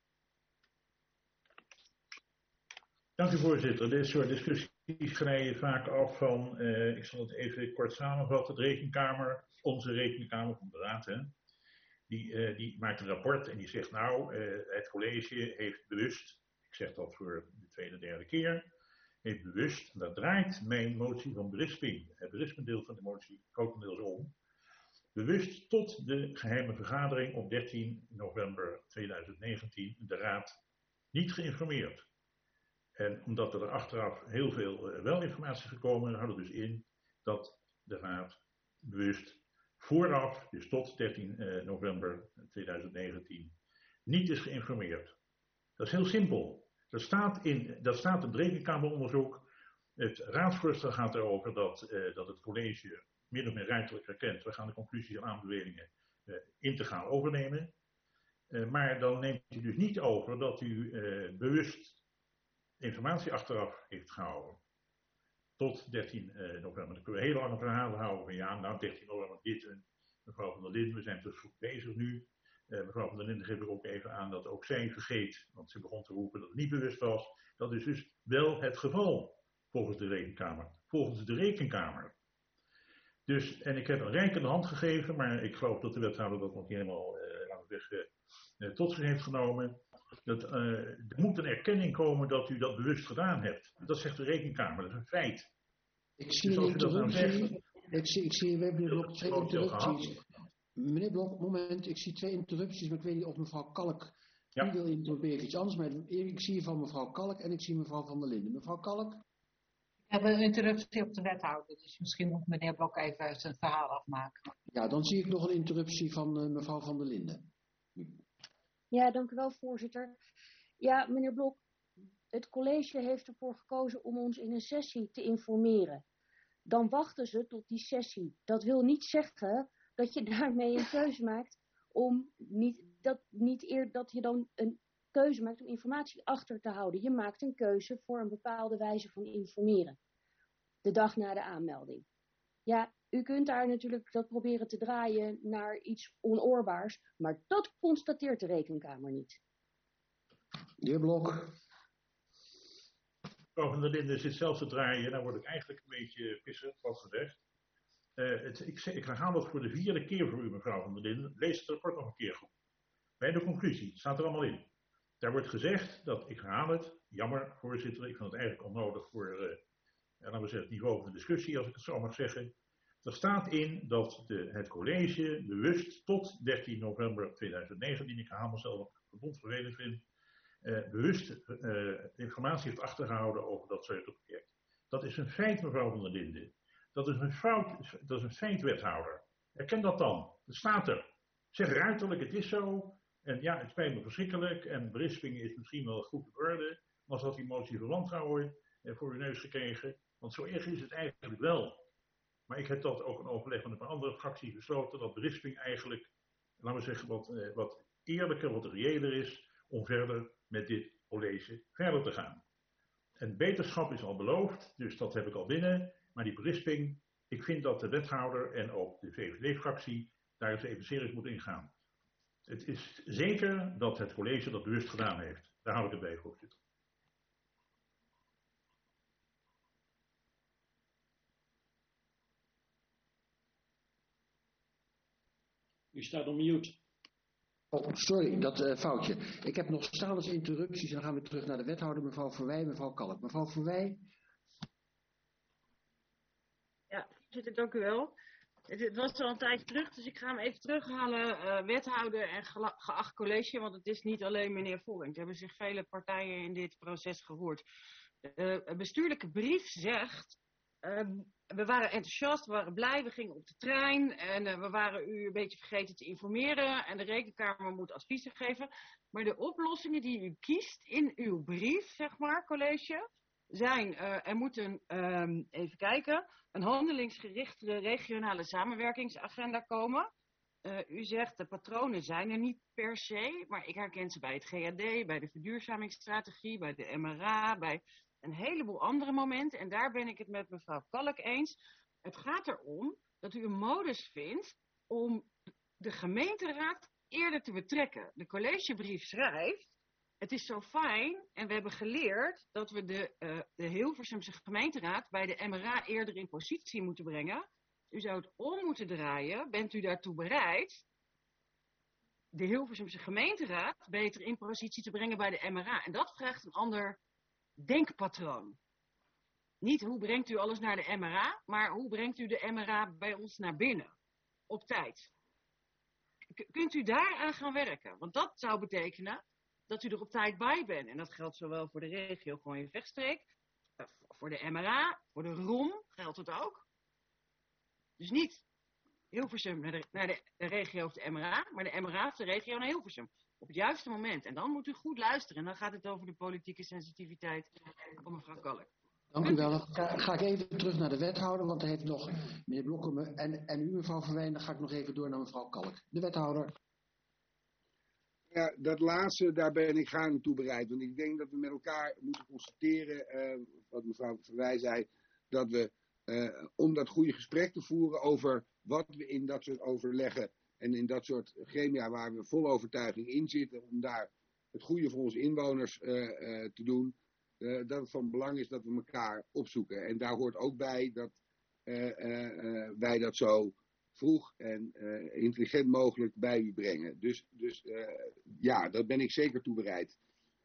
Dank u, voorzitter. Dit soort discussies glijden vaak af van, ik zal het even kort samenvatten, de Rekenkamer, onze Rekenkamer van de Raad, hè, die maakt een rapport en die zegt nou, het college heeft bewust, ik zeg dat voor de tweede, derde keer, heeft bewust, en dat draait mijn motie van berisping, het berispendeel van de motie grotendeels om, bewust tot de geheime vergadering op 13 november 2019 de Raad niet geïnformeerd. En omdat er achteraf heel veel wel informatie gekomen, houdt het dus in dat de Raad bewust vooraf, dus tot 13 november 2019, niet is geïnformeerd. Dat is heel simpel. Dat staat in het Rekenkameronderzoek. Het raadsvoorstel gaat erover dat het college min of meer ruimtelijk herkent. We gaan de conclusies en aanbevelingen integraal overnemen. Maar dan neemt u dus niet over dat u bewust informatie achteraf heeft gehouden. Tot 13 november. Dan kunnen we hele lange verhalen houden van ja, nou 13 november dit en mevrouw van der Linden, we zijn dus goed bezig nu. Mevrouw van der Linden geeft er ook even aan dat ook zij vergeet, want ze begon te roepen dat het niet bewust was. Dat is dus wel het geval volgens de Rekenkamer. Volgens de Rekenkamer. Dus, en ik heb een rijkende hand gegeven, maar ik geloof dat de wethouder dat nog niet helemaal tot zich heeft genomen. Er moet een erkenning komen dat u dat bewust gedaan hebt. Dat zegt de Rekenkamer, dat is een feit. Ik zie een interruptie. Ik zie, we hebben nog 2 interrupties. Meneer Blok, moment, ik zie 2 interrupties, maar ik weet niet of mevrouw Kalk die wil interrumperen iets anders. Maar ik zie van mevrouw Kalk en ik zie mevrouw van der Linden. Mevrouw Kalk? We hebben een interruptie op de wethouder, dus misschien moet meneer Blok even zijn verhaal afmaken. Ja, dan zie ik nog een interruptie van mevrouw van der Linden. Ja, dank u wel, voorzitter. Ja, meneer Blok, het college heeft ervoor gekozen om ons in een sessie te informeren. Dan wachten ze tot die sessie. Dat wil niet zeggen dat je daarmee een keuze maakt om dat je dan een keuze maakt om informatie achter te houden. Je maakt een keuze voor een bepaalde wijze van informeren. De dag na de aanmelding. Ja, u kunt daar natuurlijk dat proberen te draaien naar iets onoorbaars, maar dat constateert de Rekenkamer niet. De heer Blok. Mevrouw van der Linden zit zelf te draaien, daar word ik eigenlijk een beetje pissig, wat gezegd. Ik herhaal dat voor de 4e keer voor u, mevrouw van der Linden. Lees het rapport nog een keer goed. Bij de conclusie, het staat er allemaal in. Daar wordt gezegd dat, ik herhaal het, jammer voorzitter, ik vind het eigenlijk onnodig voor laten we zeggen, het niveau van de discussie, als ik het zo mag zeggen. Er staat in dat het college bewust tot 13 november 2019, ik herhaal mezelf wat ik verbond vervelend vind, bewust informatie heeft achtergehouden over dat sleutelproject. Dat is een feit, mevrouw van der Linden. Dat is een feit, wethouder. Herken dat dan. Dat staat er. Zeg ruiterlijk, het is zo. En ja, het spijt me verschrikkelijk. En berisping is misschien wel goed in orde. Maar als had die motie van wantrouwen voor uw neus gekregen. Want zo erg is het eigenlijk wel. Maar ik heb dat ook in overleg met een andere fractie besloten. Dat berisping eigenlijk, laten we zeggen, wat eerlijker, wat reëler is. Om verder met dit college verder te gaan. En beterschap is al beloofd. Dus dat heb ik al binnen. Maar die berisping, ik vind dat de wethouder en ook de VVD-fractie daar eens even serieus moet ingaan. Het is zeker dat het college dat bewust gedaan heeft. Daar hou ik het bij, voorzitter. U staat op mute. Oh, sorry, dat foutje. Ik heb nog staan als interrupties en dan gaan we terug naar de wethouder, mevrouw Verwij, mevrouw Kalk. Mevrouw Verwij. Ja, voorzitter, dank u wel. Het was al een tijdje terug, dus ik ga hem even terughalen, wethouder en geacht college, want het is niet alleen meneer Vollink. Er hebben zich vele partijen in dit proces gehoord. Een bestuurlijke brief zegt, we waren enthousiast, we waren blij, we gingen op de trein en we waren u een beetje vergeten te informeren en de Rekenkamer moet adviezen geven. Maar de oplossingen die u kiest in uw brief, zeg maar, college, zijn, er moet even kijken, een handelingsgerichte regionale samenwerkingsagenda komen. U zegt de patronen zijn er niet per se, maar ik herken ze bij het GAD, bij de verduurzamingsstrategie, bij de MRA, bij een heleboel andere momenten. En daar ben ik het met mevrouw Kalk eens. Het gaat erom dat u een modus vindt om de gemeenteraad eerder te betrekken. De collegebrief schrijft, het is zo fijn en we hebben geleerd dat we de Hilversumse gemeenteraad bij de MRA eerder in positie moeten brengen. U zou het om moeten draaien. Bent u daartoe bereid de Hilversumse gemeenteraad beter in positie te brengen bij de MRA? En dat vraagt een ander denkpatroon. Niet hoe brengt u alles naar de MRA, maar hoe brengt u de MRA bij ons naar binnen? Op tijd. Kunt u daaraan gaan werken? Want dat zou betekenen dat u er op tijd bij bent. En dat geldt zowel voor de regio Gooi-Vechtstreek, voor de MRA, voor de ROM geldt het ook. Dus niet Hilversum naar de regio of de MRA, maar de MRA of de regio naar Hilversum. Op het juiste moment. En dan moet u goed luisteren. En dan gaat het over de politieke sensitiviteit van mevrouw Kalk. Dank u wel. Dan ga ik even terug naar de wethouder, want hij heeft nog meneer Blokken en u mevrouw Verwijn. Dan ga ik nog even door naar mevrouw Kalk. De wethouder. Ja, dat laatste, daar ben ik graag naartoe bereid. Want ik denk dat we met elkaar moeten constateren, wat mevrouw Verwij zei, dat we, om dat goede gesprek te voeren over wat we in dat soort overleggen en in dat soort gremia waar we vol overtuiging in zitten, om daar het goede voor onze inwoners te doen, dat het van belang is dat we elkaar opzoeken. En daar hoort ook bij dat wij dat zo vroeg en intelligent mogelijk bij u brengen. Dus ja, daar ben ik zeker toe bereid.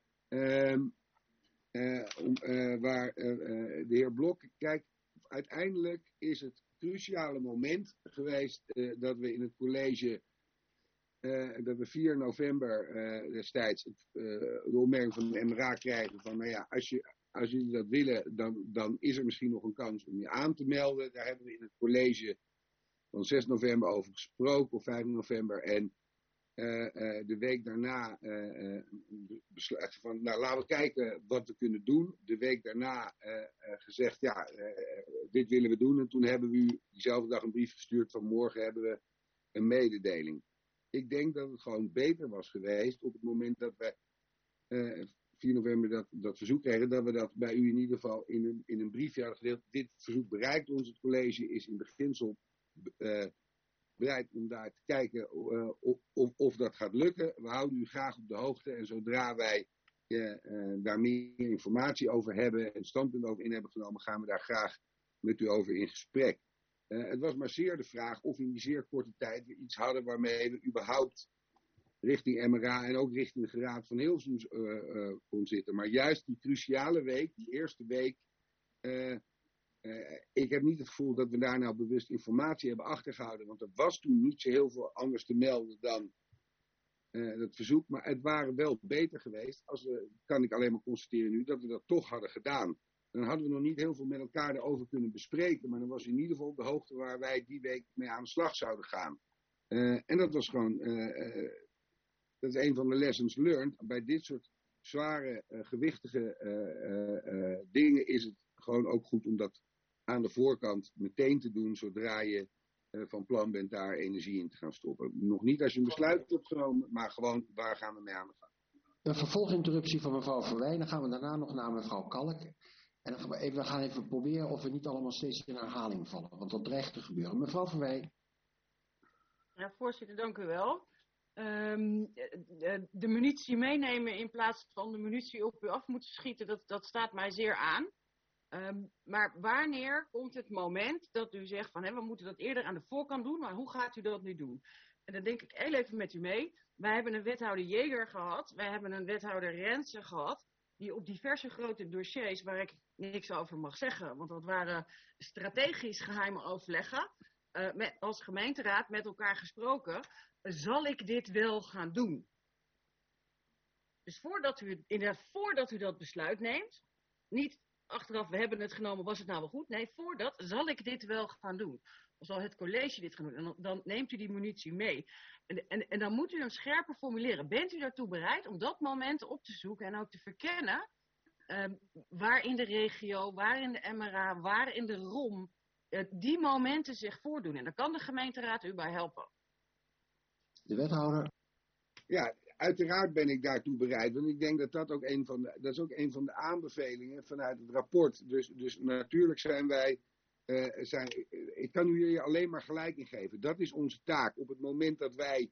Waar de heer Blok, kijk, uiteindelijk is het cruciale moment geweest dat we in het college, dat we 4 november destijds de opmerking van de MRA krijgen van, nou ja, als jullie dat willen, dan is er misschien nog een kans om je aan te melden. Daar hebben we in het college van 6 november over gesproken, of 5 november. En de week daarna besluiten van, nou laten we kijken wat we kunnen doen. De week daarna gezegd, ja, dit willen we doen. En toen hebben we u diezelfde dag een brief gestuurd van morgen hebben we een mededeling. Ik denk dat het gewoon beter was geweest op het moment dat we 4 november dat verzoek kregen, dat we dat bij u in ieder geval in een briefje hadden gedeeld. Dit verzoek bereikt ons, het college is in beginsel bereid om daar te kijken of dat gaat lukken. We houden u graag op de hoogte en zodra wij daar meer informatie over hebben en standpunt over in hebben genomen, gaan we daar graag met u over in gesprek. Het was maar zeer de vraag of in die zeer korte tijd we iets hadden waarmee we überhaupt richting MRA en ook richting de Geraad van Hilversum kon zitten. Maar juist die cruciale week, die eerste week, ik heb niet het gevoel dat we daar nou bewust informatie hebben achtergehouden, want er was toen niet zo heel veel anders te melden dan dat verzoek. Maar het waren wel beter geweest, kan ik alleen maar constateren nu, dat we dat toch hadden gedaan. Dan hadden we nog niet heel veel met elkaar erover kunnen bespreken, maar dan was u in ieder geval op de hoogte waar wij die week mee aan de slag zouden gaan. En dat was gewoon, dat is een van de lessons learned. Bij dit soort zware, gewichtige dingen is het gewoon ook goed om dat aan de voorkant meteen te doen, zodra je van plan bent daar energie in te gaan stoppen. Nog niet als je een besluit hebt genomen, maar gewoon waar gaan we mee aan de gang. Een vervolginterruptie van mevrouw Verwij, dan gaan we daarna nog naar mevrouw Kalk. En dan gaan we even proberen of we niet allemaal steeds in herhaling vallen, want dat dreigt te gebeuren. Mevrouw Verwij. Ja, voorzitter, dank u wel. De munitie meenemen in plaats van de munitie op u af moeten schieten, dat staat mij zeer aan. Maar wanneer komt het moment dat u zegt van we moeten dat eerder aan de voorkant doen, maar hoe gaat u dat nu doen? en dan denk ik heel even met u mee. Wij hebben een wethouder Jeger gehad. Wij hebben een wethouder Rensen gehad. Die op diverse grote dossiers, waar ik niks over mag zeggen. Want dat waren strategisch geheime overleggen. Als gemeenteraad met elkaar gesproken. Zal ik dit wel gaan doen? Dus voordat u dat besluit neemt. Niet achteraf, we hebben het genomen, was het nou wel goed? Nee, voordat, zal ik dit wel gaan doen? Of zal het college dit gaan doen? En dan neemt u die munitie mee. En dan moet u hem scherper formuleren. Bent u daartoe bereid om dat moment op te zoeken en ook te verkennen waar in de regio, waar in de MRA, waar in de ROM die momenten zich voordoen? En daar kan de gemeenteraad u bij helpen. De wethouder. Ja, uiteraard ben ik daartoe bereid. Want ik denk dat dat ook een van de aanbevelingen vanuit het rapport. Dus natuurlijk zijn wij. Ik kan u hier alleen maar gelijk in geven. Dat is onze taak. Op het moment dat wij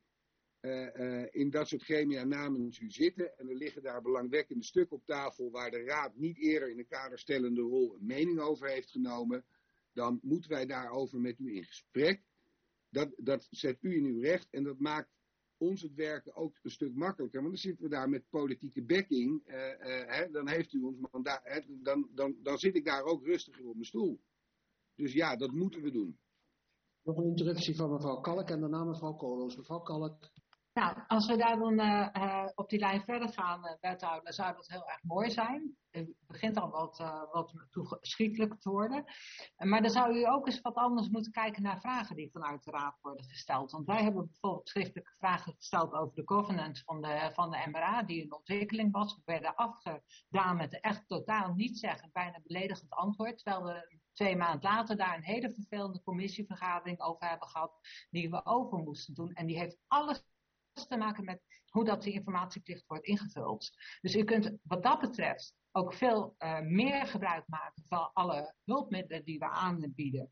in dat soort gremia namens u zitten. En er liggen daar belangwekkende stukken op tafel waar de raad niet eerder in een kaderstellende rol een mening over heeft genomen. Dan moeten wij daarover met u in gesprek. Dat zet u in uw recht en dat maakt ons het werken ook een stuk makkelijker. Want dan zitten we daar met politieke backing. Dan heeft u ons mandaat. Dan zit ik daar ook rustiger op mijn stoel. Dus ja, dat moeten we doen. Nog een interruptie van mevrouw Kalk en daarna mevrouw Koolhoos. Mevrouw Kalk. Nou, als we daar dan op die lijn verder gaan, wethouder, dan zou dat heel erg mooi zijn. Het begint al wat toeschietelijk te worden. Maar dan zou u ook eens wat anders moeten kijken naar vragen die vanuit de raad worden gesteld. Want wij hebben bijvoorbeeld schriftelijke vragen gesteld over de governance van de MRA, die in ontwikkeling was. We werden afgedaan met echt totaal niet zeggen, bijna beledigend antwoord. Terwijl we 2 maanden later daar een hele vervelende commissievergadering over hebben gehad, die we over moesten doen. En die heeft alles te maken met hoe dat die informatieplicht wordt ingevuld. Dus u kunt wat dat betreft ook veel meer gebruik maken van alle hulpmiddelen die we aanbieden.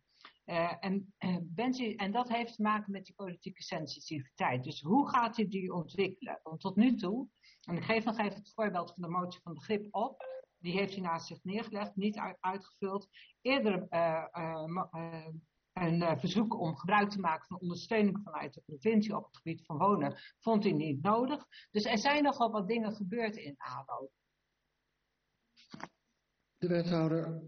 En dat heeft te maken met die politieke sensitiviteit. Dus hoe gaat u die ontwikkelen? Want tot nu toe, en ik geef nog even het voorbeeld van de motie van begrip op, die heeft u naast zich neergelegd, niet uitgevuld. Eerder een verzoek om gebruik te maken van ondersteuning vanuit de provincie op het gebied van wonen vond u niet nodig. Dus er zijn nogal wat dingen gebeurd in aanloop. De wethouder.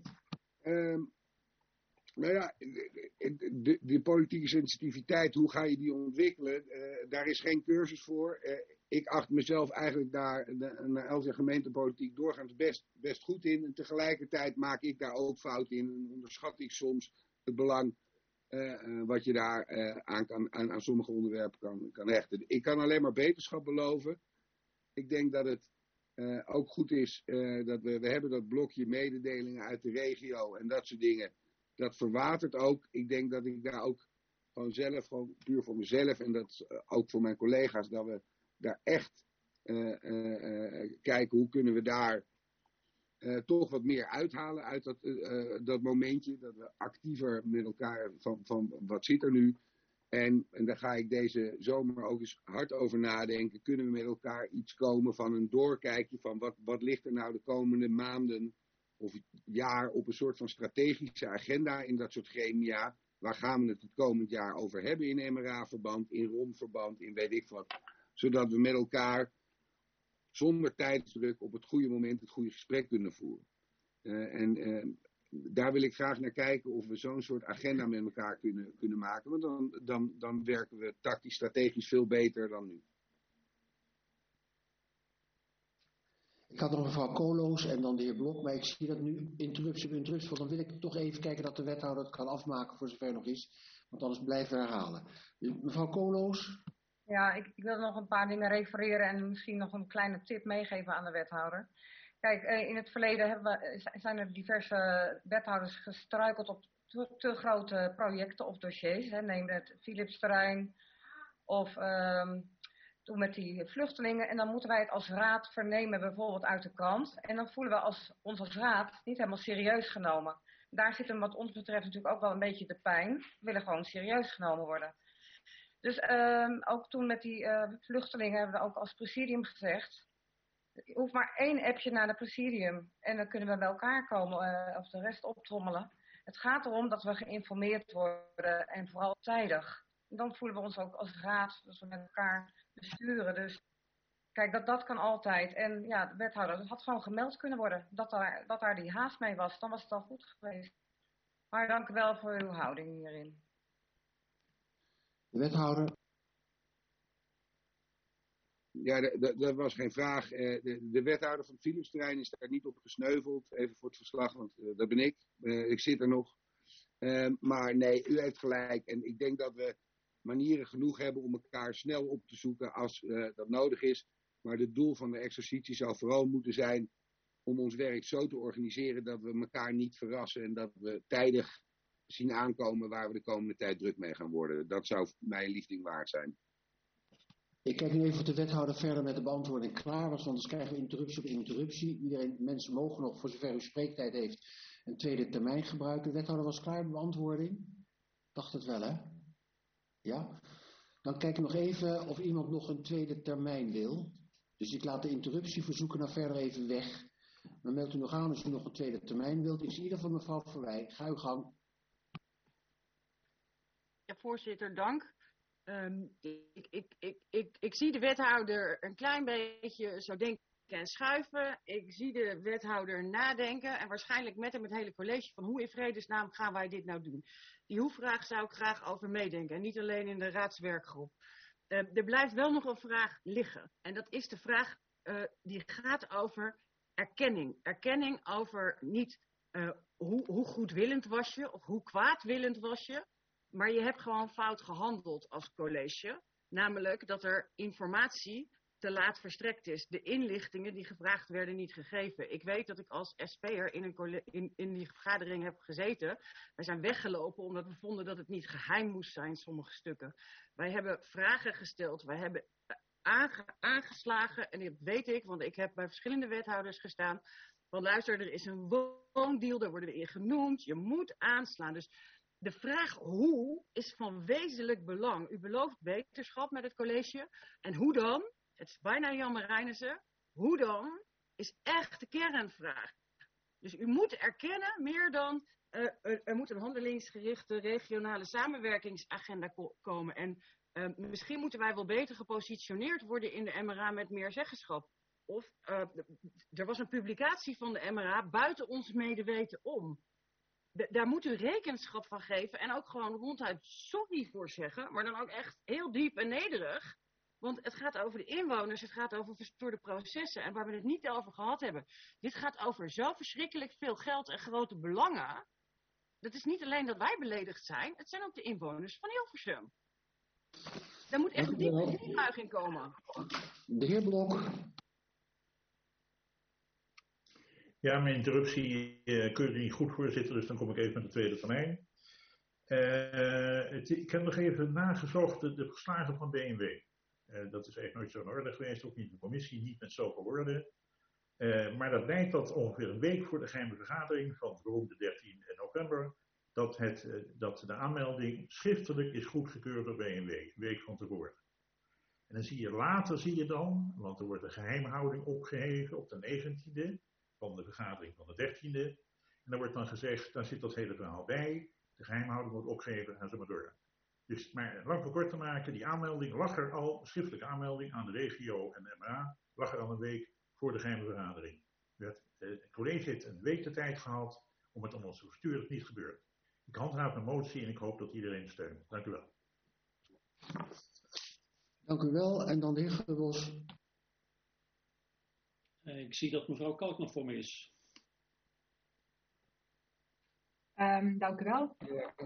Nou ja, de politieke sensitiviteit, hoe ga je die ontwikkelen? Daar is geen cursus voor. Ik acht mezelf eigenlijk daar na 11 jaar gemeentepolitiek doorgaans best goed in. En tegelijkertijd maak ik daar ook fouten in en onderschat ik soms het belang wat je daar aan sommige onderwerpen kan hechten. Ik kan alleen maar beterschap beloven. Ik denk dat het ook goed is dat we hebben dat blokje mededelingen uit de regio en dat soort dingen. Dat verwatert ook. Ik denk dat ik daar ook gewoon puur voor mezelf en dat ook voor mijn collega's, dat we daar echt kijken hoe kunnen we daar toch wat meer uithalen uit dat momentje. Dat we actiever met elkaar van wat zit er nu. En daar ga ik deze zomer ook eens hard over nadenken. Kunnen we met elkaar iets komen van een doorkijkje van wat ligt er nou de komende maanden of jaar op een soort van strategische agenda in dat soort gremia. Waar gaan we het komend jaar over hebben in MRA-verband, in ROM-verband, in weet ik wat. Zodat we met elkaar zonder tijdsdruk op het goede moment het goede gesprek kunnen voeren. Daar wil ik graag naar kijken of we zo'n soort agenda met elkaar kunnen maken. Want dan werken we tactisch, strategisch veel beter dan nu. Ik had nog mevrouw Koolhoos en dan de heer Blok, maar ik zie dat nu interruptie op interruptie wordt. Dan wil ik toch even kijken dat de wethouder het kan afmaken voor zover nog is. Want anders blijven we herhalen. Mevrouw Koolhoos. Ja, ik wil nog een paar dingen refereren en misschien nog een kleine tip meegeven aan de wethouder. Kijk, in het verleden zijn er diverse wethouders gestruikeld op te grote projecten of dossiers. Neem het Philipsterrein of toen met die vluchtelingen. En dan moeten wij het als raad vernemen bijvoorbeeld uit de krant. En dan voelen we ons als raad niet helemaal serieus genomen. Daar zit hem wat ons betreft natuurlijk ook wel een beetje de pijn. We willen gewoon serieus genomen worden. Dus ook toen met die vluchtelingen hebben we ook als presidium gezegd. Je hoeft maar 1 appje naar de presidium en dan kunnen we bij elkaar komen of de rest optrommelen. Het gaat erom dat we geïnformeerd worden en vooral tijdig. Dan voelen we ons ook als raad, dat we met elkaar besturen. Dus kijk, dat kan altijd. En ja, de wethouder, dat had gewoon gemeld kunnen worden, dat daar die haast mee was. Dan was het al goed geweest. Maar dank u wel voor uw houding hierin. De wethouder. Ja, dat was geen vraag. De wethouder van het Philipsterrein is daar niet op gesneuveld. Even voor het verslag, want dat ben ik. Ik zit er nog. Maar nee, u heeft gelijk. En ik denk dat we manieren genoeg hebben om elkaar snel op te zoeken als dat nodig is. Maar het doel van de exercitie zou vooral moeten zijn om ons werk zo te organiseren dat we elkaar niet verrassen en dat we tijdig zien aankomen waar we de komende tijd druk mee gaan worden. Dat zou mijn liefding waard zijn. Ik kijk nu even of de wethouder verder met de beantwoording klaar was, anders krijgen we interruptie op interruptie. Mensen mogen nog, voor zover u spreektijd heeft, een tweede termijn gebruiken. De wethouder was klaar met de beantwoording? Dacht het wel, hè? Ja? Dan kijk ik nog even of iemand nog een tweede termijn wil. Dus ik laat de interruptieverzoeken nou verder even weg. Dan meldt u nog aan als u nog een tweede termijn wilt. Ik zie in ieder geval mevrouw Verwij. Ga uw gang. Ja, voorzitter, dank. Ik zie de wethouder een klein beetje zo denken en schuiven. Ik zie de wethouder nadenken en waarschijnlijk met hem het hele college van hoe in vredesnaam gaan wij dit nou doen. Die hoe-vraag zou ik graag over meedenken en niet alleen in de raadswerkgroep. Er blijft wel nog een vraag liggen en dat is de vraag die gaat over erkenning. Erkenning over niet hoe goedwillend was je of hoe kwaadwillend was je. Maar je hebt gewoon fout gehandeld als college. Namelijk dat er informatie te laat verstrekt is. De inlichtingen die gevraagd werden niet gegeven. Ik weet dat ik als SP'er in die vergadering heb gezeten. Wij zijn weggelopen omdat we vonden dat het niet geheim moest zijn, sommige stukken. Wij hebben vragen gesteld. Wij hebben aangeslagen. En dat weet ik, want ik heb bij verschillende wethouders gestaan. Van luister, er is een woondeal, daar worden we in genoemd. Je moet aanslaan. Dus de vraag hoe is van wezenlijk belang. U belooft beterschap met het college. En hoe dan? Het is bijna Jan Marijnissen. Hoe dan? Is echt de kernvraag. Dus u moet erkennen, meer dan er moet een handelingsgerichte regionale samenwerkingsagenda komen. En misschien moeten wij wel beter gepositioneerd worden in de MRA met meer zeggenschap. Of er was een publicatie van de MRA buiten ons medeweten om. Daar moet u rekenschap van geven en ook gewoon ronduit sorry voor zeggen, maar dan ook echt heel diep en nederig. Want het gaat over de inwoners, het gaat over verstoorde processen en waar we het niet over gehad hebben. Dit gaat over zo verschrikkelijk veel geld en grote belangen. Dat is niet alleen dat wij beledigd zijn, het zijn ook de inwoners van Hilversum. Daar moet echt diepe toejuiching komen. De heer Blok. Ja, mijn interruptie keurde niet goed, voorzitter, dus dan kom ik even met de tweede termijn. Ik heb nog even nagezocht de verslagen van BMW. Dat is eigenlijk nooit zo in orde geweest, ook niet in de commissie, niet met zoveel woorden. Maar dat blijkt dat ongeveer een week voor de geheime vergadering van de 13 november, dat de aanmelding schriftelijk is goedgekeurd door BMW, een week van tevoren. En dan zie je later, want er wordt een geheimhouding opgeheven op de 19e, van de vergadering van de 13e. En dan wordt dan gezegd, daar zit dat hele verhaal bij. De geheimhouding wordt opgeheven en zo maar door. Dus, maar lang voor kort te maken, die aanmelding lag er al, schriftelijke aanmelding aan de regio en de MRA, lag er al een week voor de geheime vergadering. Het college heeft een week de tijd gehad om het allemaal te versturen, het niet gebeurd. Ik handhaaf een motie en ik hoop dat iedereen steunt. Dank u wel. Dank u wel. En dan de heer Geubels. Ik zie dat mevrouw Kalk nog voor me is. Dank u wel.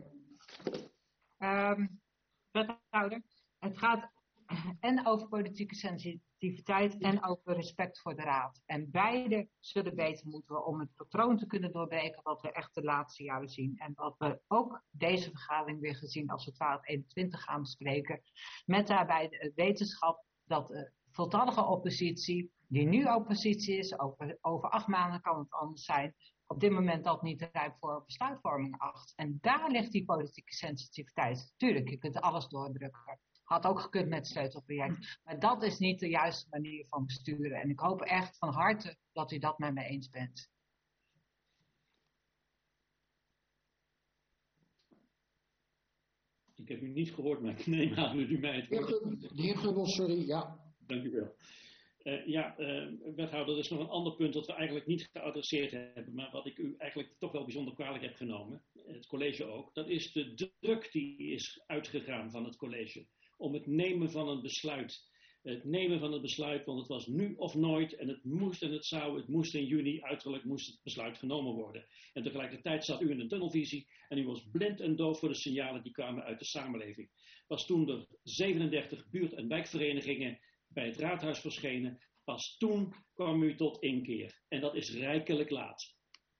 Wethouder, het gaat en over politieke sensitiviteit en over respect voor de raad. En beide zullen beter moeten om het patroon te kunnen doorbreken wat we echt de laatste jaren zien. En wat we ook deze vergadering weer gezien als we 1221 gaan bespreken. Met daarbij de wetenschap dat de voltallige oppositie, die nu oppositie is, over 8 maanden kan het anders zijn, op dit moment dat niet rijp voor besluitvorming acht. En daar ligt die politieke sensitiviteit. Tuurlijk, je kunt alles doordrukken. Had ook gekund met het sleutelproject. Maar dat is niet de juiste manier van besturen. En ik hoop echt van harte dat u dat met me eens bent. Ik Ik heb u niet gehoord, maar ik neem aan dat u mij het woord... De heer Gubbels, sorry, ja. Dank u wel. Wethouder, er is nog een ander punt dat we eigenlijk niet geadresseerd hebben, maar wat ik u eigenlijk toch wel bijzonder kwalijk heb genomen, het college ook, dat is de druk die is uitgegaan van het college om het nemen van een besluit. Het nemen van het besluit, want het was nu of nooit en het moest en het moest in juni, uiterlijk moest het besluit genomen worden. En tegelijkertijd zat u in een tunnelvisie en u was blind en doof voor de signalen die kwamen uit de samenleving. Pas toen er 37 buurt- en wijkverenigingen bij het raadhuis verschenen, pas toen kwam u tot inkeer. En dat is rijkelijk laat.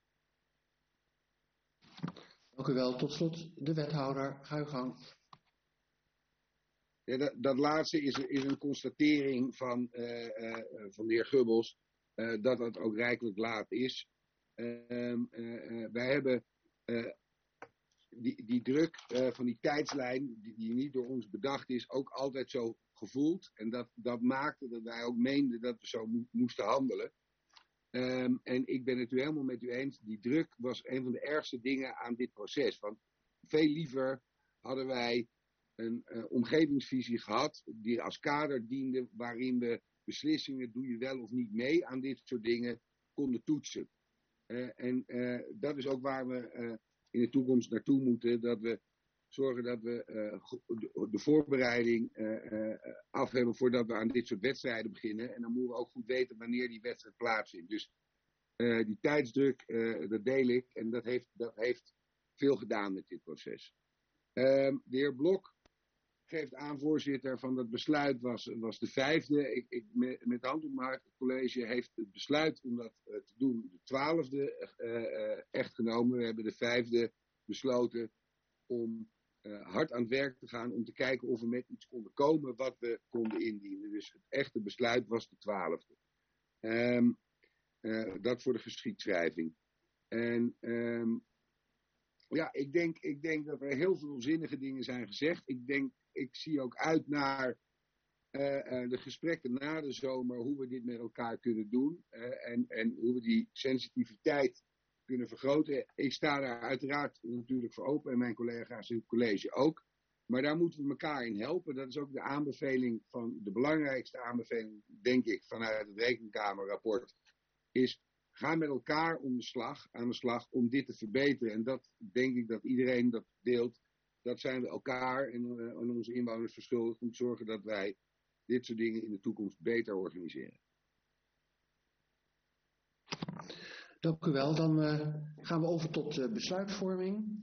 Dank u wel. Tot slot de wethouder. Ga uw gang. Ja, dat laatste is een constatering van de heer Gubbels, dat het ook rijkelijk laat is. Wij hebben die druk van die tijdslijn, die niet door ons bedacht is, ook altijd zo gevoeld. En dat maakte dat wij ook meenden dat we zo moesten handelen. En ik ben het helemaal met u eens. Die druk was een van de ergste dingen aan dit proces. Want veel liever hadden wij een omgevingsvisie gehad die als kader diende, waarin we beslissingen, doe je wel of niet mee aan dit soort dingen, konden toetsen. Dat is ook waar we in de toekomst naartoe moeten, dat we zorgen dat we de voorbereiding af hebben voordat we aan dit soort wedstrijden beginnen. En dan moeten we ook goed weten wanneer die wedstrijd plaatsvindt. Dus die tijdsdruk, dat deel ik en dat heeft veel gedaan met dit proces. De heer Blok geeft aan, voorzitter, van dat besluit was de 5e. Met hand op mijn hart, het college heeft het besluit om dat te doen de 12e echt genomen. We hebben de 5e besloten om hard aan het werk te gaan om te kijken of we met iets konden komen wat we konden indienen. Dus het echte besluit was de 12e. Dat voor de geschiedschrijving. En ja, ik denk dat er heel veel zinnige dingen zijn gezegd. Ik zie ook uit naar de gesprekken na de zomer, hoe we dit met elkaar kunnen doen. En hoe we die sensitiviteit kunnen vergroten. Ik sta daar uiteraard natuurlijk voor open en mijn collega's in het college ook. Maar daar moeten we elkaar in helpen. Dat is ook de aanbeveling van, de belangrijkste aanbeveling, denk ik, vanuit het Rekenkamerrapport, is ga met elkaar aan de slag om dit te verbeteren. En dat denk ik dat iedereen dat deelt. Dat zijn we elkaar en onze inwoners verschuldigd om te zorgen dat wij dit soort dingen in de toekomst beter organiseren. Dank u wel. Dan gaan we over tot besluitvorming.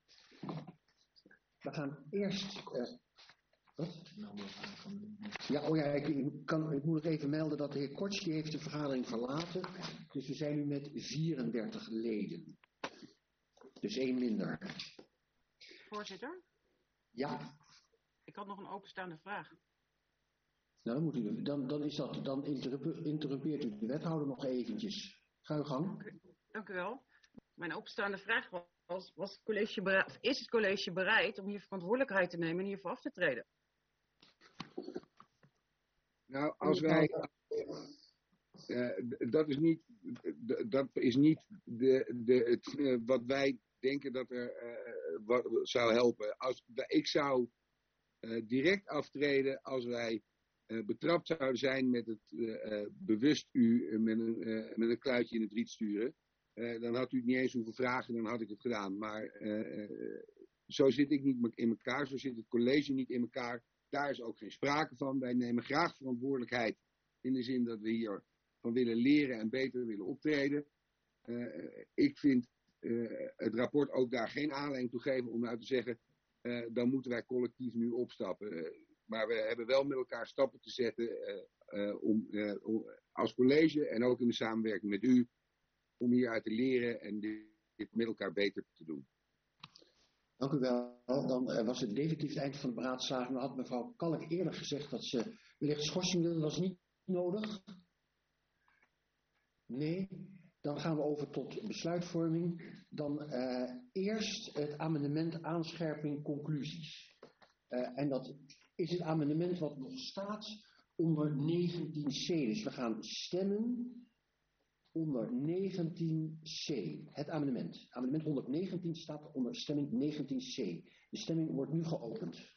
We gaan eerst... wat? Ja, ik moet nog even melden dat de heer Kortski heeft de vergadering verlaten. Dus we zijn nu met 34 leden. Dus 1 minder. Voorzitter? Ja. Ik had nog een openstaande vraag. Nou, dan interrumpeert u de wethouder nog eventjes. Ga uw gang. Dank u wel. Mijn openstaande vraag was is het college bereid om hier verantwoordelijkheid te nemen en hiervoor af te treden? Nou, als wij... dat is niet wat wij denken dat er wat zou helpen. Ik zou direct aftreden als wij betrapt zouden zijn met het bewust u met een kluitje in het riet sturen. Dan had u het niet eens hoeven vragen, dan had ik het gedaan. Maar zo zit ik niet in elkaar, zo zit het college niet in elkaar. Daar is ook geen sprake van. Wij nemen graag verantwoordelijkheid in de zin dat we hier van willen leren en beter willen optreden. Ik vind het rapport ook daar geen aanleiding toe geven om nou te zeggen, dan moeten wij collectief nu opstappen. Maar we hebben wel met elkaar stappen te zetten als college en ook in de samenwerking met u, om hieruit te leren en dit met elkaar beter te doen. Dank u wel. Dan was het definitief het eind van de beraadslaging. Dan had mevrouw Kalk eerder gezegd dat ze wellicht schorsing wilde. Dat was niet nodig. Nee. Dan gaan we over tot besluitvorming. Dan eerst het amendement aanscherping conclusies. En dat is het amendement wat nog staat onder 19c. Dus we gaan stemmen onder 19c. Het amendement. Amendement 119 staat onder stemming 19c. De stemming wordt nu geopend.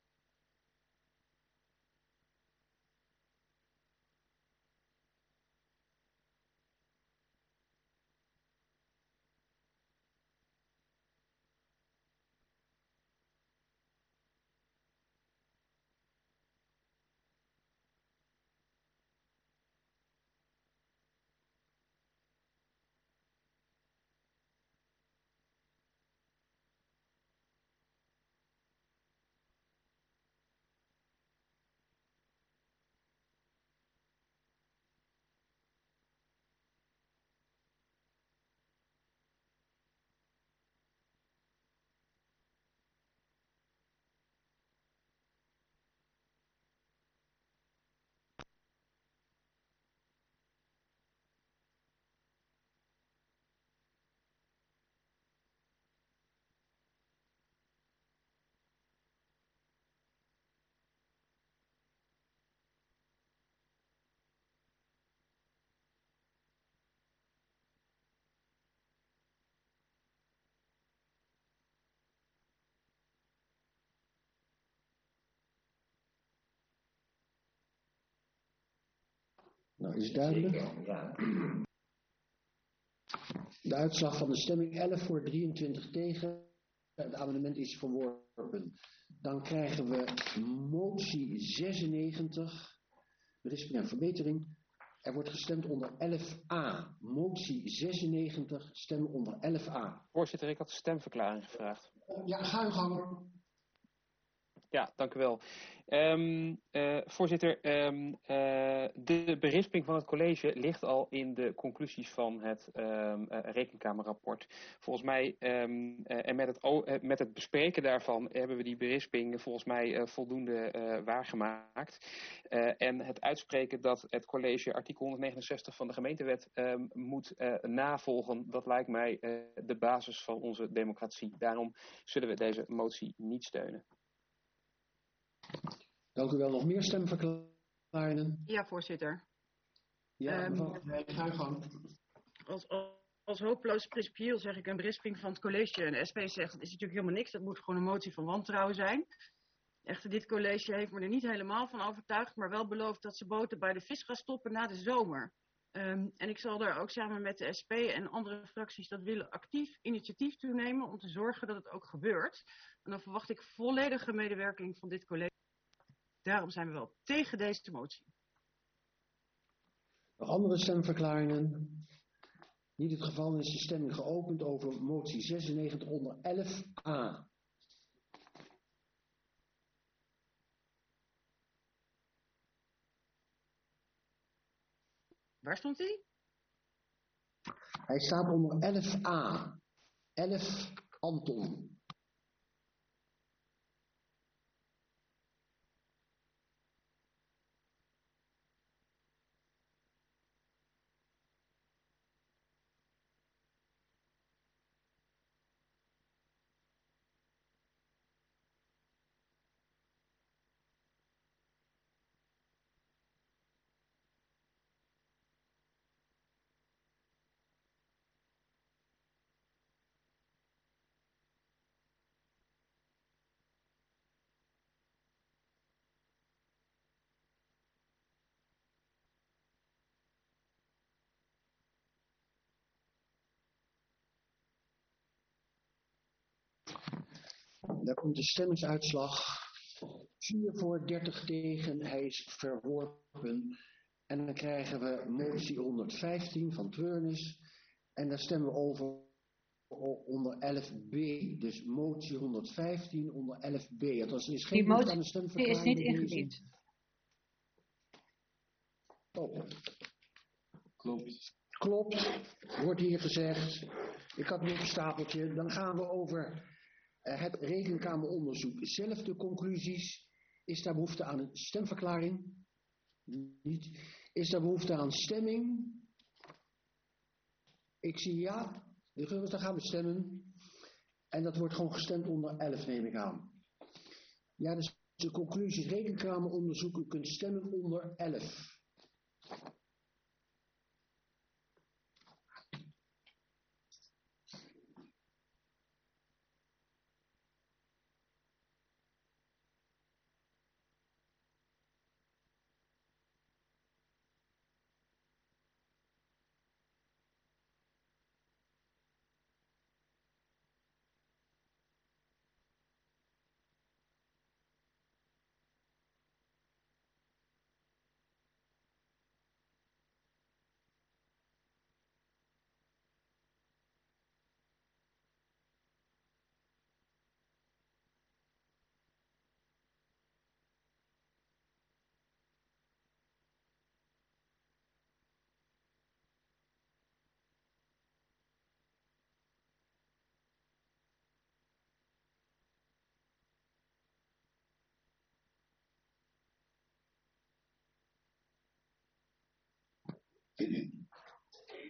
Nou, is duidelijk. De uitslag van de stemming 11 voor 23 tegen. Het amendement is verworpen. Dan krijgen we motie 96. Berisping en verbetering. Er wordt gestemd onder 11a. Motie 96, stemmen onder 11a. Voorzitter, ik had de stemverklaring gevraagd. Ja, ga uw gang. Ja, dank u wel. Voorzitter, de berisping van het college ligt al in de conclusies van het rekenkamerrapport. Volgens mij, en met het bespreken daarvan, hebben we die berisping volgens mij voldoende waargemaakt. En het uitspreken dat het college artikel 169 van de gemeentewet moet navolgen, dat lijkt mij de basis van onze democratie. Daarom zullen we deze motie niet steunen. Dank u wel. Nog meer stemverklaringen? Ja, voorzitter. Ja, mevrouw, ga uw gang. Als hopeloos principieel zeg ik een berisping van het college. En de SP zegt, dat is natuurlijk helemaal niks. Dat moet gewoon een motie van wantrouwen zijn. Echter, dit college heeft me er niet helemaal van overtuigd, maar wel beloofd dat ze boten bij de vis gaan stoppen na de zomer. En ik zal daar ook samen met de SP en andere fracties dat willen actief initiatief toenemen om te zorgen dat het ook gebeurt. En dan verwacht ik volledige medewerking van dit college. Daarom zijn we wel tegen deze motie. Nog andere stemverklaringen? Niet het geval, dan is de stemming geopend over motie 96 onder 11a. Waar stond hij? Hij staat onder 11a. 11 Anton. Daar komt de stemmingsuitslag. 4 voor 30 tegen, hij is verworpen. En dan krijgen we motie 115 van Treurnis. En daar stemmen we over onder 11b. Dus motie 115 onder 11b. Althans, er is geen behoefte aan de stemverklaring. Die is niet ingediend. Oh. Klopt, wordt hier gezegd. Ik had nog een stapeltje. Dan gaan we over het rekenkameronderzoek. Zelfde conclusies. Is daar behoefte aan een stemverklaring? Niet. Is daar behoefte aan stemming? Ik zie ja. Dus dan gaan we stemmen. En dat wordt gewoon gestemd onder 11, neem ik aan. Ja, dus de conclusies rekenkameronderzoek. U kunt stemmen onder 11.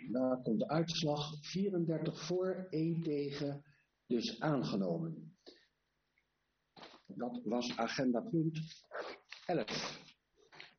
Daar komt de uitslag. 34 voor, 1 tegen, dus aangenomen. Dat was agenda punt 11.